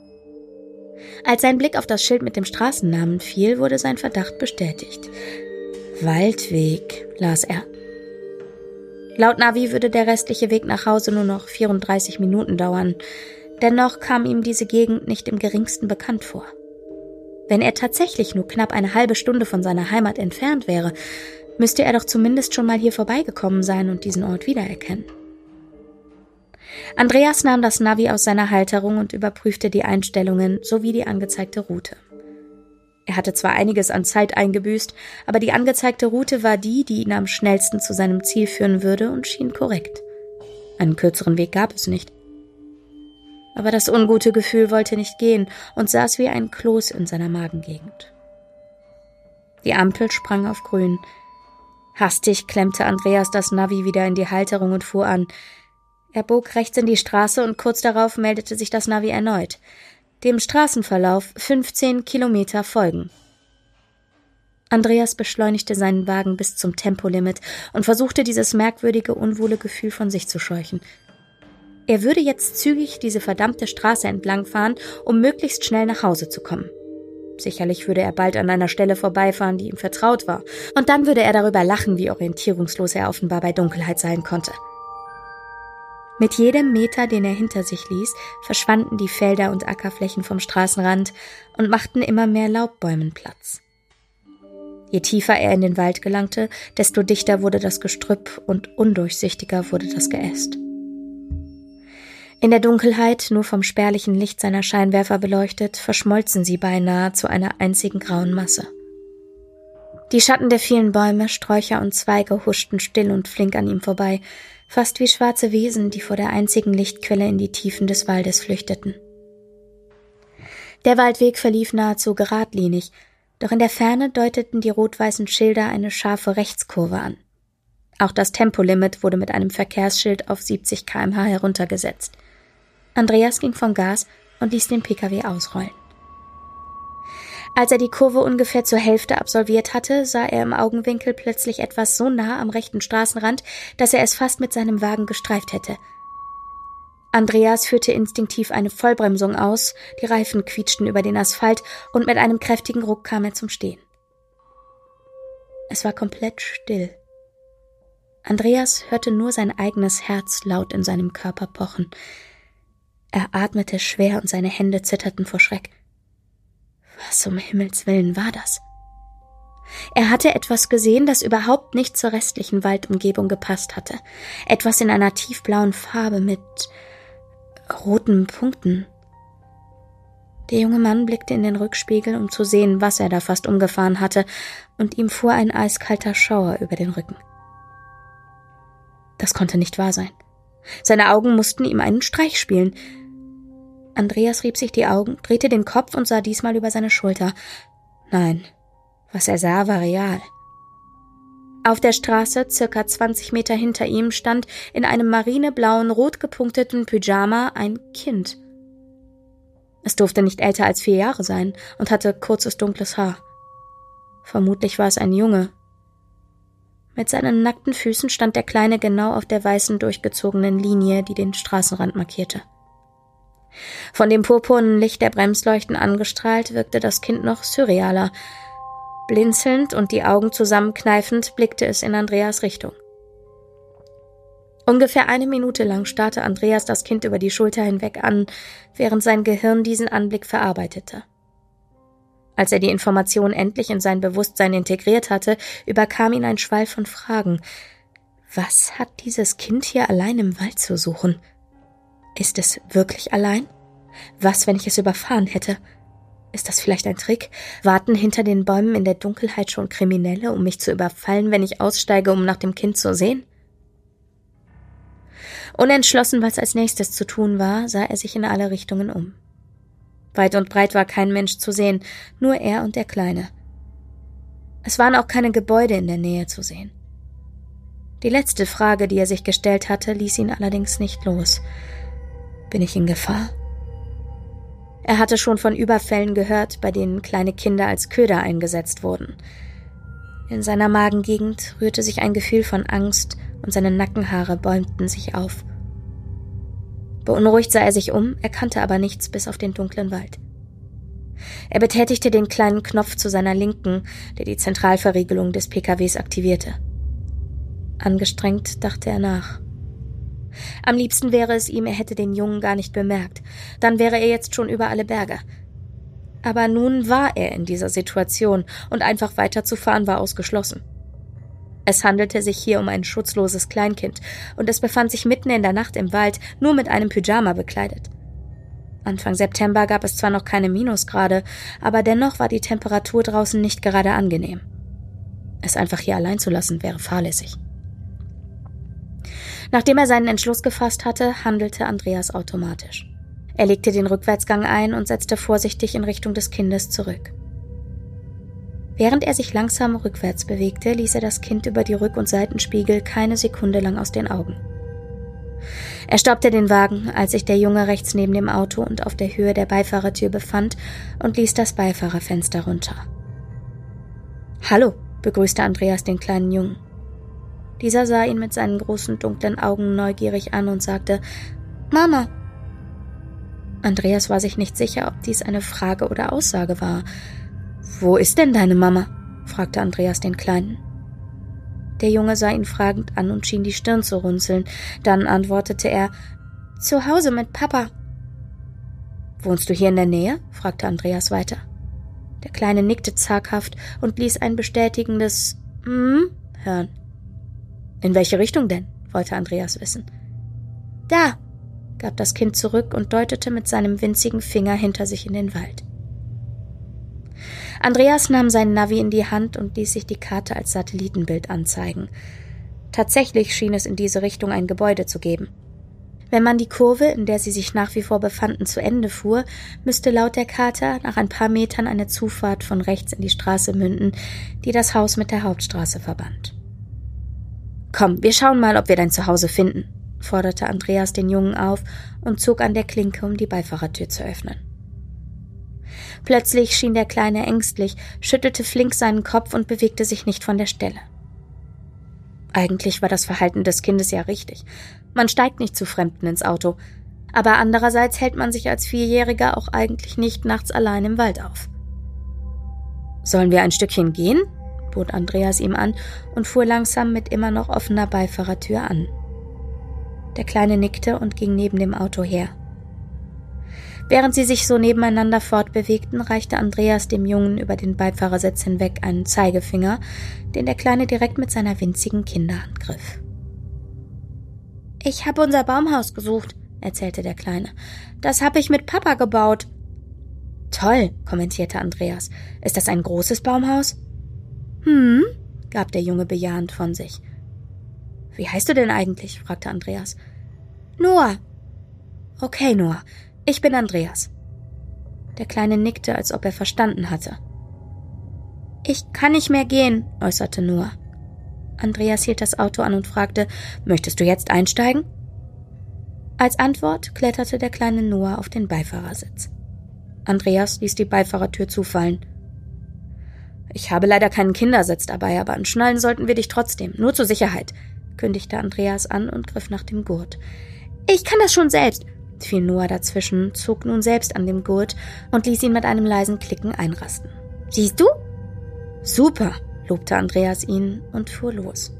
Als sein Blick auf das Schild mit dem Straßennamen fiel, wurde sein Verdacht bestätigt. Waldweg, las er. Laut Navi würde der restliche Weg nach Hause nur noch vierunddreißig Minuten dauern. Dennoch kam ihm diese Gegend nicht im geringsten bekannt vor. Wenn er tatsächlich nur knapp eine halbe Stunde von seiner Heimat entfernt wäre, müsste er doch zumindest schon mal hier vorbeigekommen sein und diesen Ort wiedererkennen. Andreas nahm das Navi aus seiner Halterung und überprüfte die Einstellungen sowie die angezeigte Route. Er hatte zwar einiges an Zeit eingebüßt, aber die angezeigte Route war die, die ihn am schnellsten zu seinem Ziel führen würde und schien korrekt. Einen kürzeren Weg gab es nicht. Aber das ungute Gefühl wollte nicht gehen und saß wie ein Kloß in seiner Magengegend. Die Ampel sprang auf grün. Hastig klemmte Andreas das Navi wieder in die Halterung und fuhr an. Er bog rechts in die Straße und kurz darauf meldete sich das Navi erneut. Dem Straßenverlauf fünfzehn Kilometer folgen. Andreas beschleunigte seinen Wagen bis zum Tempolimit und versuchte, dieses merkwürdige, unwohle Gefühl von sich zu scheuchen. Er würde jetzt zügig diese verdammte Straße entlangfahren, um möglichst schnell nach Hause zu kommen. Sicherlich würde er bald an einer Stelle vorbeifahren, die ihm vertraut war, und dann würde er darüber lachen, wie orientierungslos er offenbar bei Dunkelheit sein konnte. Mit jedem Meter, den er hinter sich ließ, verschwanden die Felder und Ackerflächen vom Straßenrand und machten immer mehr Laubbäumen Platz. Je tiefer er in den Wald gelangte, desto dichter wurde das Gestrüpp und undurchsichtiger wurde das Geäst. In der Dunkelheit, nur vom spärlichen Licht seiner Scheinwerfer beleuchtet, verschmolzen sie beinahe zu einer einzigen grauen Masse. Die Schatten der vielen Bäume, Sträucher und Zweige huschten still und flink an ihm vorbei, fast wie schwarze Wesen, die vor der einzigen Lichtquelle in die Tiefen des Waldes flüchteten. Der Waldweg verlief nahezu geradlinig, doch in der Ferne deuteten die rot-weißen Schilder eine scharfe Rechtskurve an. Auch das Tempolimit wurde mit einem Verkehrsschild auf siebzig Kilometer pro Stunde heruntergesetzt. Andreas ging vom Gas und ließ den Pkw ausrollen. Als er die Kurve ungefähr zur Hälfte absolviert hatte, sah er im Augenwinkel plötzlich etwas so nah am rechten Straßenrand, dass er es fast mit seinem Wagen gestreift hätte. Andreas führte instinktiv eine Vollbremsung aus, die Reifen quietschten über den Asphalt und mit einem kräftigen Ruck kam er zum Stehen. Es war komplett still. Andreas hörte nur sein eigenes Herz laut in seinem Körper pochen. Er atmete schwer und seine Hände zitterten vor Schreck. Was um Himmels Willen war das? Er hatte etwas gesehen, das überhaupt nicht zur restlichen Waldumgebung gepasst hatte. Etwas in einer tiefblauen Farbe mit roten Punkten. Der junge Mann blickte in den Rückspiegel, um zu sehen, was er da fast umgefahren hatte, und ihm fuhr ein eiskalter Schauer über den Rücken. Das konnte nicht wahr sein. Seine Augen mussten ihm einen Streich spielen. Andreas rieb sich die Augen, drehte den Kopf und sah diesmal über seine Schulter. Nein, was er sah, war real. Auf der Straße, circa zwanzig Meter hinter ihm, stand in einem marineblauen, rot gepunkteten Pyjama ein Kind. Es durfte nicht älter als vier Jahre sein und hatte kurzes, dunkles Haar. Vermutlich war es ein Junge. Mit seinen nackten Füßen stand der Kleine genau auf der weißen, durchgezogenen Linie, die den Straßenrand markierte. Von dem purpurnen Licht der Bremsleuchten angestrahlt, wirkte das Kind noch surrealer. Blinzelnd und die Augen zusammenkneifend blickte es in Andreas Richtung. Ungefähr eine Minute lang starrte Andreas das Kind über die Schulter hinweg an, während sein Gehirn diesen Anblick verarbeitete. Als er die Information endlich in sein Bewusstsein integriert hatte, überkam ihn ein Schwall von Fragen. Was hat dieses Kind hier allein im Wald zu suchen? Ist es wirklich allein? Was, wenn ich es überfahren hätte? Ist das vielleicht ein Trick? Warten hinter den Bäumen in der Dunkelheit schon Kriminelle, um mich zu überfallen, wenn ich aussteige, um nach dem Kind zu sehen? Unentschlossen, was als nächstes zu tun war, sah er sich in alle Richtungen um. Weit und breit war kein Mensch zu sehen, nur er und der Kleine. Es waren auch keine Gebäude in der Nähe zu sehen. Die letzte Frage, die er sich gestellt hatte, ließ ihn allerdings nicht los. Bin ich in Gefahr? Er hatte schon von Überfällen gehört, bei denen kleine Kinder als Köder eingesetzt wurden. In seiner Magengegend rührte sich ein Gefühl von Angst und seine Nackenhaare bäumten sich auf. Beunruhigt sah er sich um, erkannte aber nichts bis auf den dunklen Wald. Er betätigte den kleinen Knopf zu seiner Linken, der die Zentralverriegelung des P K Ws aktivierte. Angestrengt dachte er nach. Am liebsten wäre es ihm, er hätte den Jungen gar nicht bemerkt. Dann wäre er jetzt schon über alle Berge. Aber nun war er in dieser Situation und einfach weiterzufahren war ausgeschlossen. Es handelte sich hier um ein schutzloses Kleinkind und es befand sich mitten in der Nacht im Wald, nur mit einem Pyjama bekleidet. Anfang September gab es zwar noch keine Minusgrade, aber dennoch war die Temperatur draußen nicht gerade angenehm. Es einfach hier allein zu lassen, wäre fahrlässig. Nachdem er seinen Entschluss gefasst hatte, handelte Andreas automatisch. Er legte den Rückwärtsgang ein und setzte vorsichtig in Richtung des Kindes zurück. Während er sich langsam rückwärts bewegte, ließ er das Kind über die Rück- und Seitenspiegel keine Sekunde lang aus den Augen. Er stoppte den Wagen, als sich der Junge rechts neben dem Auto und auf der Höhe der Beifahrertür befand, und ließ das Beifahrerfenster runter. »Hallo«, begrüßte Andreas den kleinen Jungen. Dieser sah ihn mit seinen großen, dunklen Augen neugierig an und sagte, »Mama.« Andreas war sich nicht sicher, ob dies eine Frage oder Aussage war. »Wo ist denn deine Mama?« fragte Andreas den Kleinen. Der Junge sah ihn fragend an und schien die Stirn zu runzeln. Dann antwortete er, »Zu Hause mit Papa.« »Wohnst du hier in der Nähe?« fragte Andreas weiter. Der Kleine nickte zaghaft und ließ ein bestätigendes »Mm« hören. »In welche Richtung denn?« wollte Andreas wissen. »Da«, gab das Kind zurück und deutete mit seinem winzigen Finger hinter sich in den Wald. Andreas nahm sein Navi in die Hand und ließ sich die Karte als Satellitenbild anzeigen. Tatsächlich schien es in diese Richtung ein Gebäude zu geben. Wenn man die Kurve, in der sie sich nach wie vor befanden, zu Ende fuhr, müsste laut der Karte nach ein paar Metern eine Zufahrt von rechts in die Straße münden, die das Haus mit der Hauptstraße verband. Komm, wir schauen mal, ob wir dein Zuhause finden, forderte Andreas den Jungen auf und zog an der Klinke, um die Beifahrertür zu öffnen. Plötzlich schien der Kleine ängstlich, schüttelte flink seinen Kopf und bewegte sich nicht von der Stelle. Eigentlich war das Verhalten des Kindes ja richtig. Man steigt nicht zu Fremden ins Auto. Aber andererseits hält man sich als Vierjähriger auch eigentlich nicht nachts allein im Wald auf. »Sollen wir ein Stückchen gehen?« bot Andreas ihm an und fuhr langsam mit immer noch offener Beifahrertür an. Der Kleine nickte und ging neben dem Auto her. Während sie sich so nebeneinander fortbewegten, reichte Andreas dem Jungen über den Beifahrersitz hinweg einen Zeigefinger, den der Kleine direkt mit seiner winzigen Kinderhand griff. »Ich habe unser Baumhaus gesucht«, erzählte der Kleine. »Das habe ich mit Papa gebaut.« »Toll«, kommentierte Andreas. »Ist das ein großes Baumhaus?« »Hm«, gab der Junge bejahend von sich. »Wie heißt du denn eigentlich?« fragte Andreas. »Noah.« »Okay, Noah. Ich bin Andreas.« Der Kleine nickte, als ob er verstanden hatte. »Ich kann nicht mehr gehen«, äußerte Noah. Andreas hielt das Auto an und fragte, »Möchtest du jetzt einsteigen?« Als Antwort kletterte der kleine Noah auf den Beifahrersitz. Andreas ließ die Beifahrertür zufallen. »Ich habe leider keinen Kindersitz dabei, aber anschnallen sollten wir dich trotzdem, nur zur Sicherheit«, kündigte Andreas an und griff nach dem Gurt. »Ich kann das schon selbst«, fiel Noah dazwischen, zog nun selbst an dem Gurt und ließ ihn mit einem leisen Klicken einrasten. »Siehst du?« »Super«, lobte Andreas ihn und fuhr los.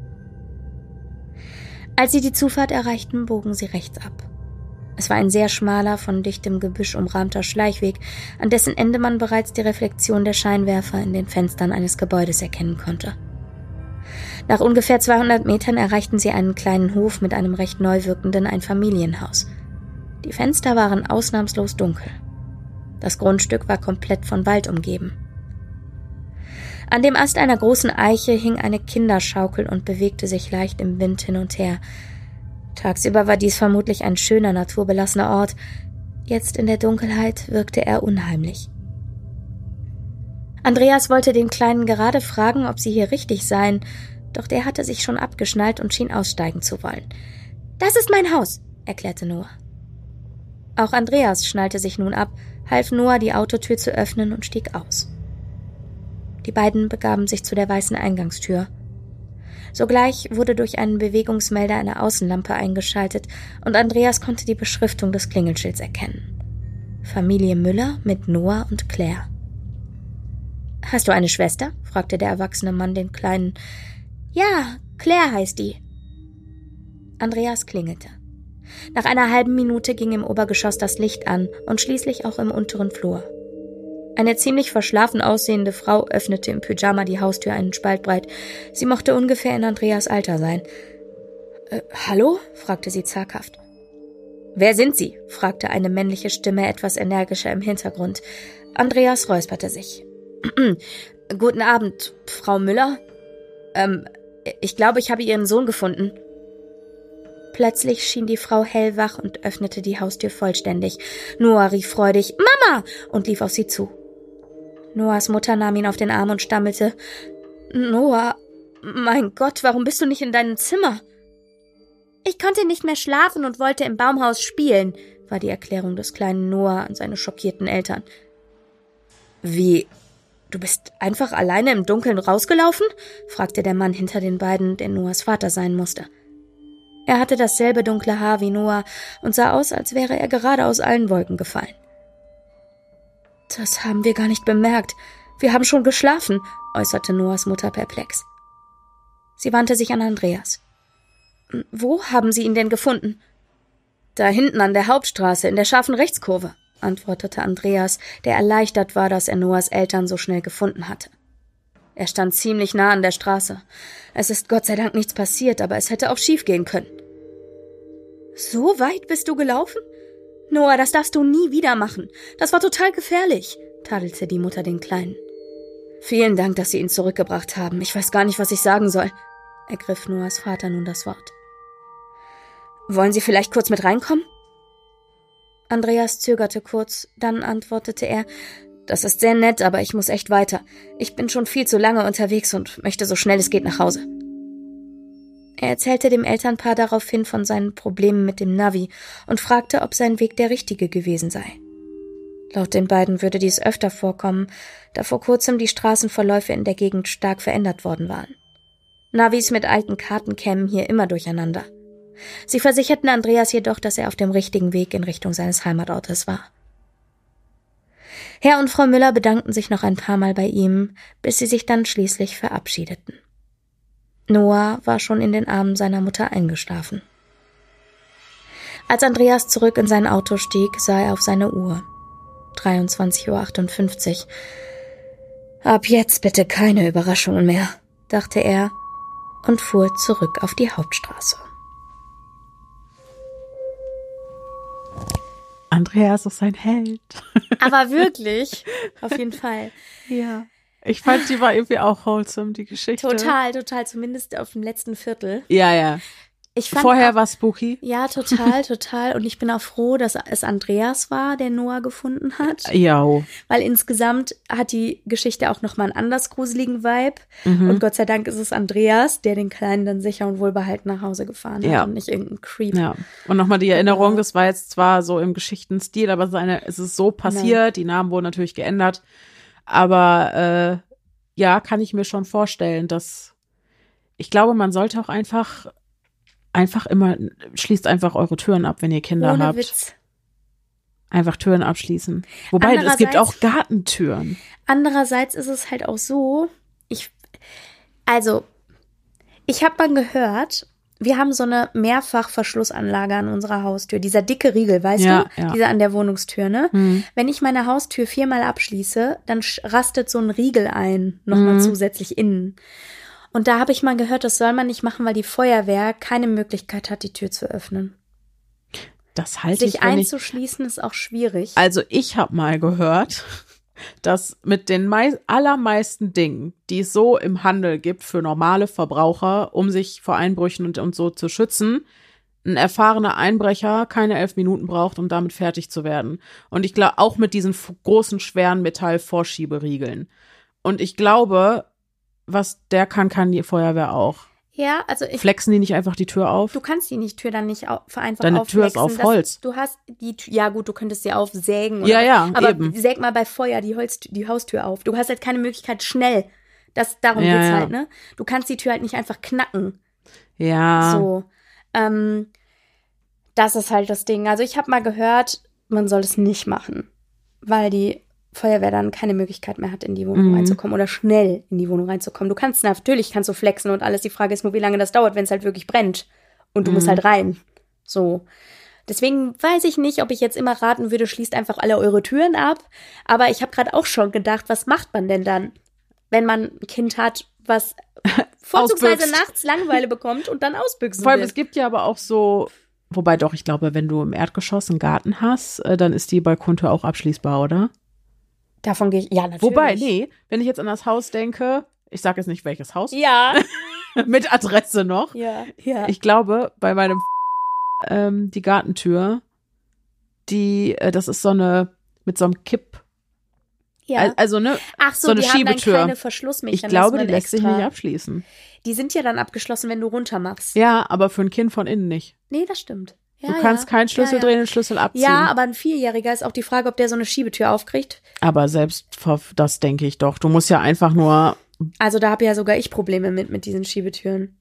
Als sie die Zufahrt erreichten, bogen sie rechts ab. Es war ein sehr schmaler, von dichtem Gebüsch umrahmter Schleichweg, an dessen Ende man bereits die Reflexion der Scheinwerfer in den Fenstern eines Gebäudes erkennen konnte. Nach ungefähr zweihundert Metern erreichten sie einen kleinen Hof mit einem recht neu wirkenden Einfamilienhaus. Die Fenster waren ausnahmslos dunkel. Das Grundstück war komplett von Wald umgeben. An dem Ast einer großen Eiche hing eine Kinderschaukel und bewegte sich leicht im Wind hin und her. Tagsüber war dies vermutlich ein schöner, naturbelassener Ort. Jetzt in der Dunkelheit wirkte er unheimlich. Andreas wollte den Kleinen gerade fragen, ob sie hier richtig seien, doch der hatte sich schon abgeschnallt und schien aussteigen zu wollen. »Das ist mein Haus«, erklärte Noah. Auch Andreas schnallte sich nun ab, half Noah, die Autotür zu öffnen und stieg aus. Die beiden begaben sich zu der weißen Eingangstür. Sogleich wurde durch einen Bewegungsmelder eine Außenlampe eingeschaltet und Andreas konnte die Beschriftung des Klingelschilds erkennen. Familie Müller mit Noah und Claire. »Hast du eine Schwester?« fragte der erwachsene Mann den Kleinen. »Ja, Claire heißt die.« Andreas klingelte. Nach einer halben Minute ging im Obergeschoss das Licht an und schließlich auch im unteren Flur. Eine ziemlich verschlafen aussehende Frau öffnete im Pyjama die Haustür einen Spalt breit. Sie mochte ungefähr in Andreas Alter sein. Äh, »Hallo?« fragte sie zaghaft. »Wer sind Sie?« fragte eine männliche Stimme etwas energischer im Hintergrund. Andreas räusperte sich. »Guten Abend, Frau Müller. Ähm, ich glaube, ich habe Ihren Sohn gefunden.« Plötzlich schien die Frau hellwach und öffnete die Haustür vollständig. Noah rief freudig, »Mama!« und lief auf sie zu. Noahs Mutter nahm ihn auf den Arm und stammelte, »Noah, mein Gott, warum bist du nicht in deinem Zimmer?« »Ich konnte nicht mehr schlafen und wollte im Baumhaus spielen«, war die Erklärung des kleinen Noah an seine schockierten Eltern. »Wie, du bist einfach alleine im Dunkeln rausgelaufen?« fragte der Mann hinter den beiden, der Noahs Vater sein musste. Er hatte dasselbe dunkle Haar wie Noah und sah aus, als wäre er gerade aus allen Wolken gefallen. »Das haben wir gar nicht bemerkt. Wir haben schon geschlafen«, äußerte Noahs Mutter perplex. Sie wandte sich an Andreas. »Wo haben Sie ihn denn gefunden?« »Da hinten an der Hauptstraße, in der scharfen Rechtskurve«, antwortete Andreas, der erleichtert war, dass er Noahs Eltern so schnell gefunden hatte. Er stand ziemlich nah an der Straße. Es ist Gott sei Dank nichts passiert, aber es hätte auch schief gehen können. »So weit bist du gelaufen? Noah, das darfst du nie wieder machen. Das war total gefährlich«, tadelte die Mutter den Kleinen. »Vielen Dank, dass Sie ihn zurückgebracht haben. Ich weiß gar nicht, was ich sagen soll«, ergriff Noahs Vater nun das Wort. »Wollen Sie vielleicht kurz mit reinkommen?« Andreas zögerte kurz, dann antwortete er, »Das ist sehr nett, aber ich muss echt weiter. Ich bin schon viel zu lange unterwegs und möchte so schnell es geht nach Hause.« Er erzählte dem Elternpaar daraufhin von seinen Problemen mit dem Navi und fragte, ob sein Weg der richtige gewesen sei. Laut den beiden würde dies öfter vorkommen, da vor kurzem die Straßenverläufe in der Gegend stark verändert worden waren. Navis mit alten Karten kämen hier immer durcheinander. Sie versicherten Andreas jedoch, dass er auf dem richtigen Weg in Richtung seines Heimatortes war. Herr und Frau Müller bedankten sich noch ein paar Mal bei ihm, bis sie sich dann schließlich verabschiedeten. Noah war schon in den Armen seiner Mutter eingeschlafen. Als Andreas zurück in sein Auto stieg, sah er auf seine Uhr. dreiundzwanzig Uhr achtundfünfzig. Ab jetzt bitte keine Überraschungen mehr, dachte er und fuhr zurück auf die Hauptstraße. Andreas ist ein Held. Aber wirklich, auf jeden Fall. Ja. Ich fand, die war irgendwie auch wholesome, die Geschichte. Total, total, zumindest auf dem letzten Viertel. Ja, ja. Ich fand Vorher auch, war spooky. Ja, total, total. Und ich bin auch froh, dass es Andreas war, der Noah gefunden hat. Ja. Weil insgesamt hat die Geschichte auch nochmal einen anders gruseligen Vibe. Mhm. Und Gott sei Dank ist es Andreas, der den Kleinen dann sicher und wohlbehalten nach Hause gefahren ja. hat und nicht irgendein Creep. Ja. Und nochmal die Erinnerung, das war jetzt zwar so im Geschichtenstil, aber seine, es ist so passiert, ja. Die Namen wurden natürlich geändert. Aber äh, ja, kann ich mir schon vorstellen, dass ich glaube, man sollte auch einfach Einfach immer, schließt einfach eure Türen ab, wenn ihr Kinder Ohne habt. Witz. Einfach Türen abschließen. Wobei, es gibt auch Gartentüren. Andererseits ist es halt auch so, ich, also, ich habe mal gehört, wir haben so eine Mehrfachverschlussanlage an unserer Haustür. Dieser dicke Riegel, weißt ja, du? Ja. Dieser an der Wohnungstür, ne? Hm. Wenn ich meine Haustür viermal abschließe, dann rastet so ein Riegel ein, nochmal hm. zusätzlich innen. Und da habe ich mal gehört, das soll man nicht machen, weil die Feuerwehr keine Möglichkeit hat, die Tür zu öffnen. Das halte Sich ich, wenn einzuschließen ich, ist auch schwierig. Also ich habe mal gehört, dass mit den mei- allermeisten Dingen, die es so im Handel gibt für normale Verbraucher, um sich vor Einbrüchen und, und so zu schützen, ein erfahrener Einbrecher keine elf Minuten braucht, um damit fertig zu werden. Und ich glaube, auch mit diesen f- großen, schweren Metall-Vorschieberiegeln. Und ich glaube, was der kann, kann die Feuerwehr auch. Ja, also ich. Flexen die nicht einfach die Tür auf? Du kannst die nicht, Tür dann nicht au- einfach Deine aufflexen. Tür ist auf Holz. Das, du hast die Tür, ja gut, du könntest sie aufsägen. Oder, ja, ja, aber eben. säg mal bei Feuer die, Holz, die Haustür auf. Du hast halt keine Möglichkeit schnell. Das, darum ja, geht's ja. halt, ne? Du kannst die Tür halt nicht einfach knacken. Ja. So. Ähm, das ist halt das Ding. Also ich habe mal gehört, man soll es nicht machen, weil die Feuerwehr dann keine Möglichkeit mehr hat, in die Wohnung mhm. reinzukommen oder schnell in die Wohnung reinzukommen. Du kannst, natürlich kannst du flexen und alles. Die Frage ist nur, wie lange das dauert, wenn es halt wirklich brennt. Und du mhm. musst halt rein. So. Deswegen weiß ich nicht, ob ich jetzt immer raten würde, schließt einfach alle eure Türen ab. Aber ich habe gerade auch schon gedacht, was macht man denn dann, wenn man ein Kind hat, was vorzugsweise nachts Langeweile bekommt und dann ausbüchsen Vor allem, will. es gibt ja aber auch so, wobei doch, ich glaube, wenn du im Erdgeschoss einen Garten hast, dann ist die Balkontür auch abschließbar, oder? Davon gehe ich, ja, natürlich. Wobei, nee, wenn ich jetzt an das Haus denke, ich sage jetzt nicht, welches Haus. Ja. Mit Adresse noch. Ja, ja. Ich glaube, bei meinem ähm, die Gartentür, die, äh, das ist so eine, mit so einem Kipp. Ja. Also, ne, Ach so, so eine die Schiebetür. Haben dann keine Verschlussmechanismen. Ich glaube, die lässt sich extra. nicht abschließen. Die sind ja dann abgeschlossen, wenn du runter machst. Ja, aber für ein Kind von innen nicht. Nee, das stimmt. Ja, du kannst ja. keinen Schlüssel ja, ja. drehen, den Schlüssel abziehen. Ja, aber ein Vierjähriger ist auch die Frage, ob der so eine Schiebetür aufkriegt. Aber selbst das denke ich doch. Du musst ja einfach nur. Also da habe ja sogar ich Probleme mit, mit diesen Schiebetüren.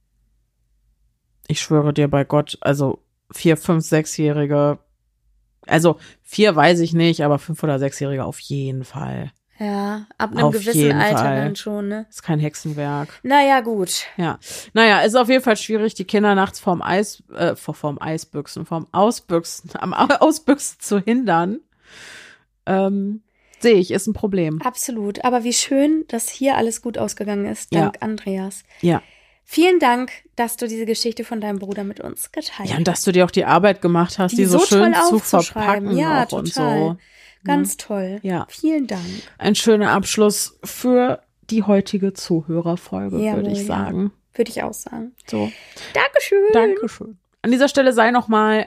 Ich schwöre dir bei Gott, also vier, fünf, sechsjährige, also vier weiß ich nicht, aber fünf oder sechsjährige auf jeden Fall. Ja, ab einem auf gewissen jeden Alter Fall. dann schon, ne? Ist kein Hexenwerk. Naja, gut. Ja, naja, ist auf jeden Fall schwierig, die Kinder nachts vorm Eis, äh, vorm Eisbüchsen, vorm Ausbüchsen, am Ausbüchsen zu hindern. Ähm, sehe ich, ist ein Problem. Absolut. Aber wie schön, dass hier alles gut ausgegangen ist, dank ja. Andreas. Ja. Vielen Dank, dass du diese Geschichte von deinem Bruder mit uns geteilt hast. Ja, und dass du dir auch die Arbeit gemacht hast, die, die so, so schön zu verpacken ja, auch total. und so. Ganz toll. Ja. Vielen Dank. Ein schöner Abschluss für die heutige Zuhörerfolge, Jawohl, würde ich sagen. Ja. Würde ich auch sagen. So. Dankeschön. Dankeschön. An dieser Stelle sei nochmal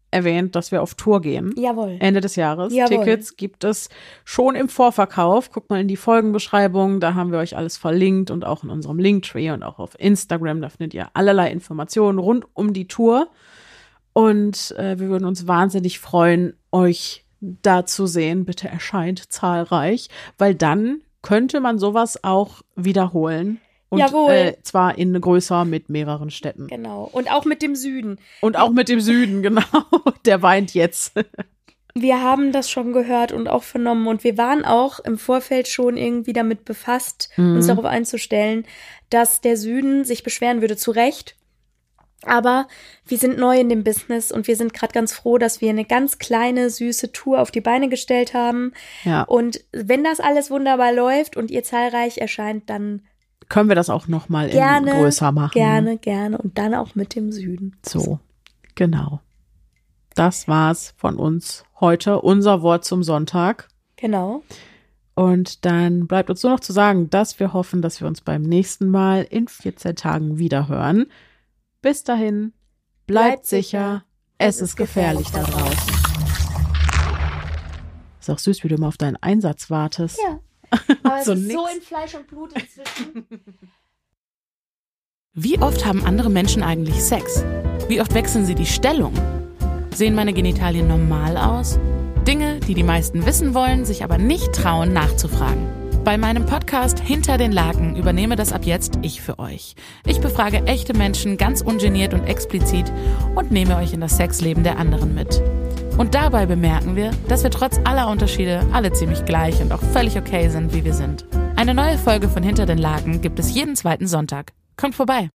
erwähnt, dass wir auf Tour gehen. Jawohl. Ende des Jahres. Jawohl. Tickets gibt es schon im Vorverkauf. Guckt mal in die Folgenbeschreibung, da haben wir euch alles verlinkt und auch in unserem Linktree und auch auf Instagram. Da findet ihr allerlei Informationen rund um die Tour. Und äh, wir würden uns wahnsinnig freuen, euch da zu sehen. Bitte erscheint zahlreich, weil dann könnte man sowas auch wiederholen. Und Jawohl. Äh, zwar in größer mit mehreren Städten. Genau. Und auch mit dem Süden. Und auch mit dem Süden, genau. Der weint jetzt. Wir haben das schon gehört und auch vernommen. Und wir waren auch im Vorfeld schon irgendwie damit befasst, mhm. uns darauf einzustellen, dass der Süden sich beschweren würde, zu Recht. Aber wir sind neu in dem Business und wir sind gerade ganz froh, dass wir eine ganz kleine, süße Tour auf die Beine gestellt haben. Ja. Und wenn das alles wunderbar läuft und ihr zahlreich erscheint, dann können wir das auch noch mal gerne, größer machen. Gerne, gerne. Und dann auch mit dem Süden. So, genau. Das war's von uns heute. Unser Wort zum Sonntag. Genau. Und dann bleibt uns nur noch zu sagen, dass wir hoffen, dass wir uns beim nächsten Mal in vierzehn Tagen wiederhören. Bis dahin, bleibt, bleibt sicher. Es, es ist gefährlich, gefährlich da draußen. Ist auch süß, wie du immer auf deinen Einsatz wartest. Ja. Aber so es ist nix. so in Fleisch und Blut inzwischen. Wie oft haben andere Menschen eigentlich Sex? Wie oft wechseln sie die Stellung? Sehen meine Genitalien normal aus? Dinge, die die meisten wissen wollen, sich aber nicht trauen, nachzufragen. Bei meinem Podcast Hinter den Laken übernehme das ab jetzt ich für euch. Ich befrage echte Menschen ganz ungeniert und explizit und nehme euch in das Sexleben der anderen mit. Und dabei bemerken wir, dass wir trotz aller Unterschiede alle ziemlich gleich und auch völlig okay sind, wie wir sind. Eine neue Folge von Hinter den Laken gibt es jeden zweiten Sonntag. Kommt vorbei!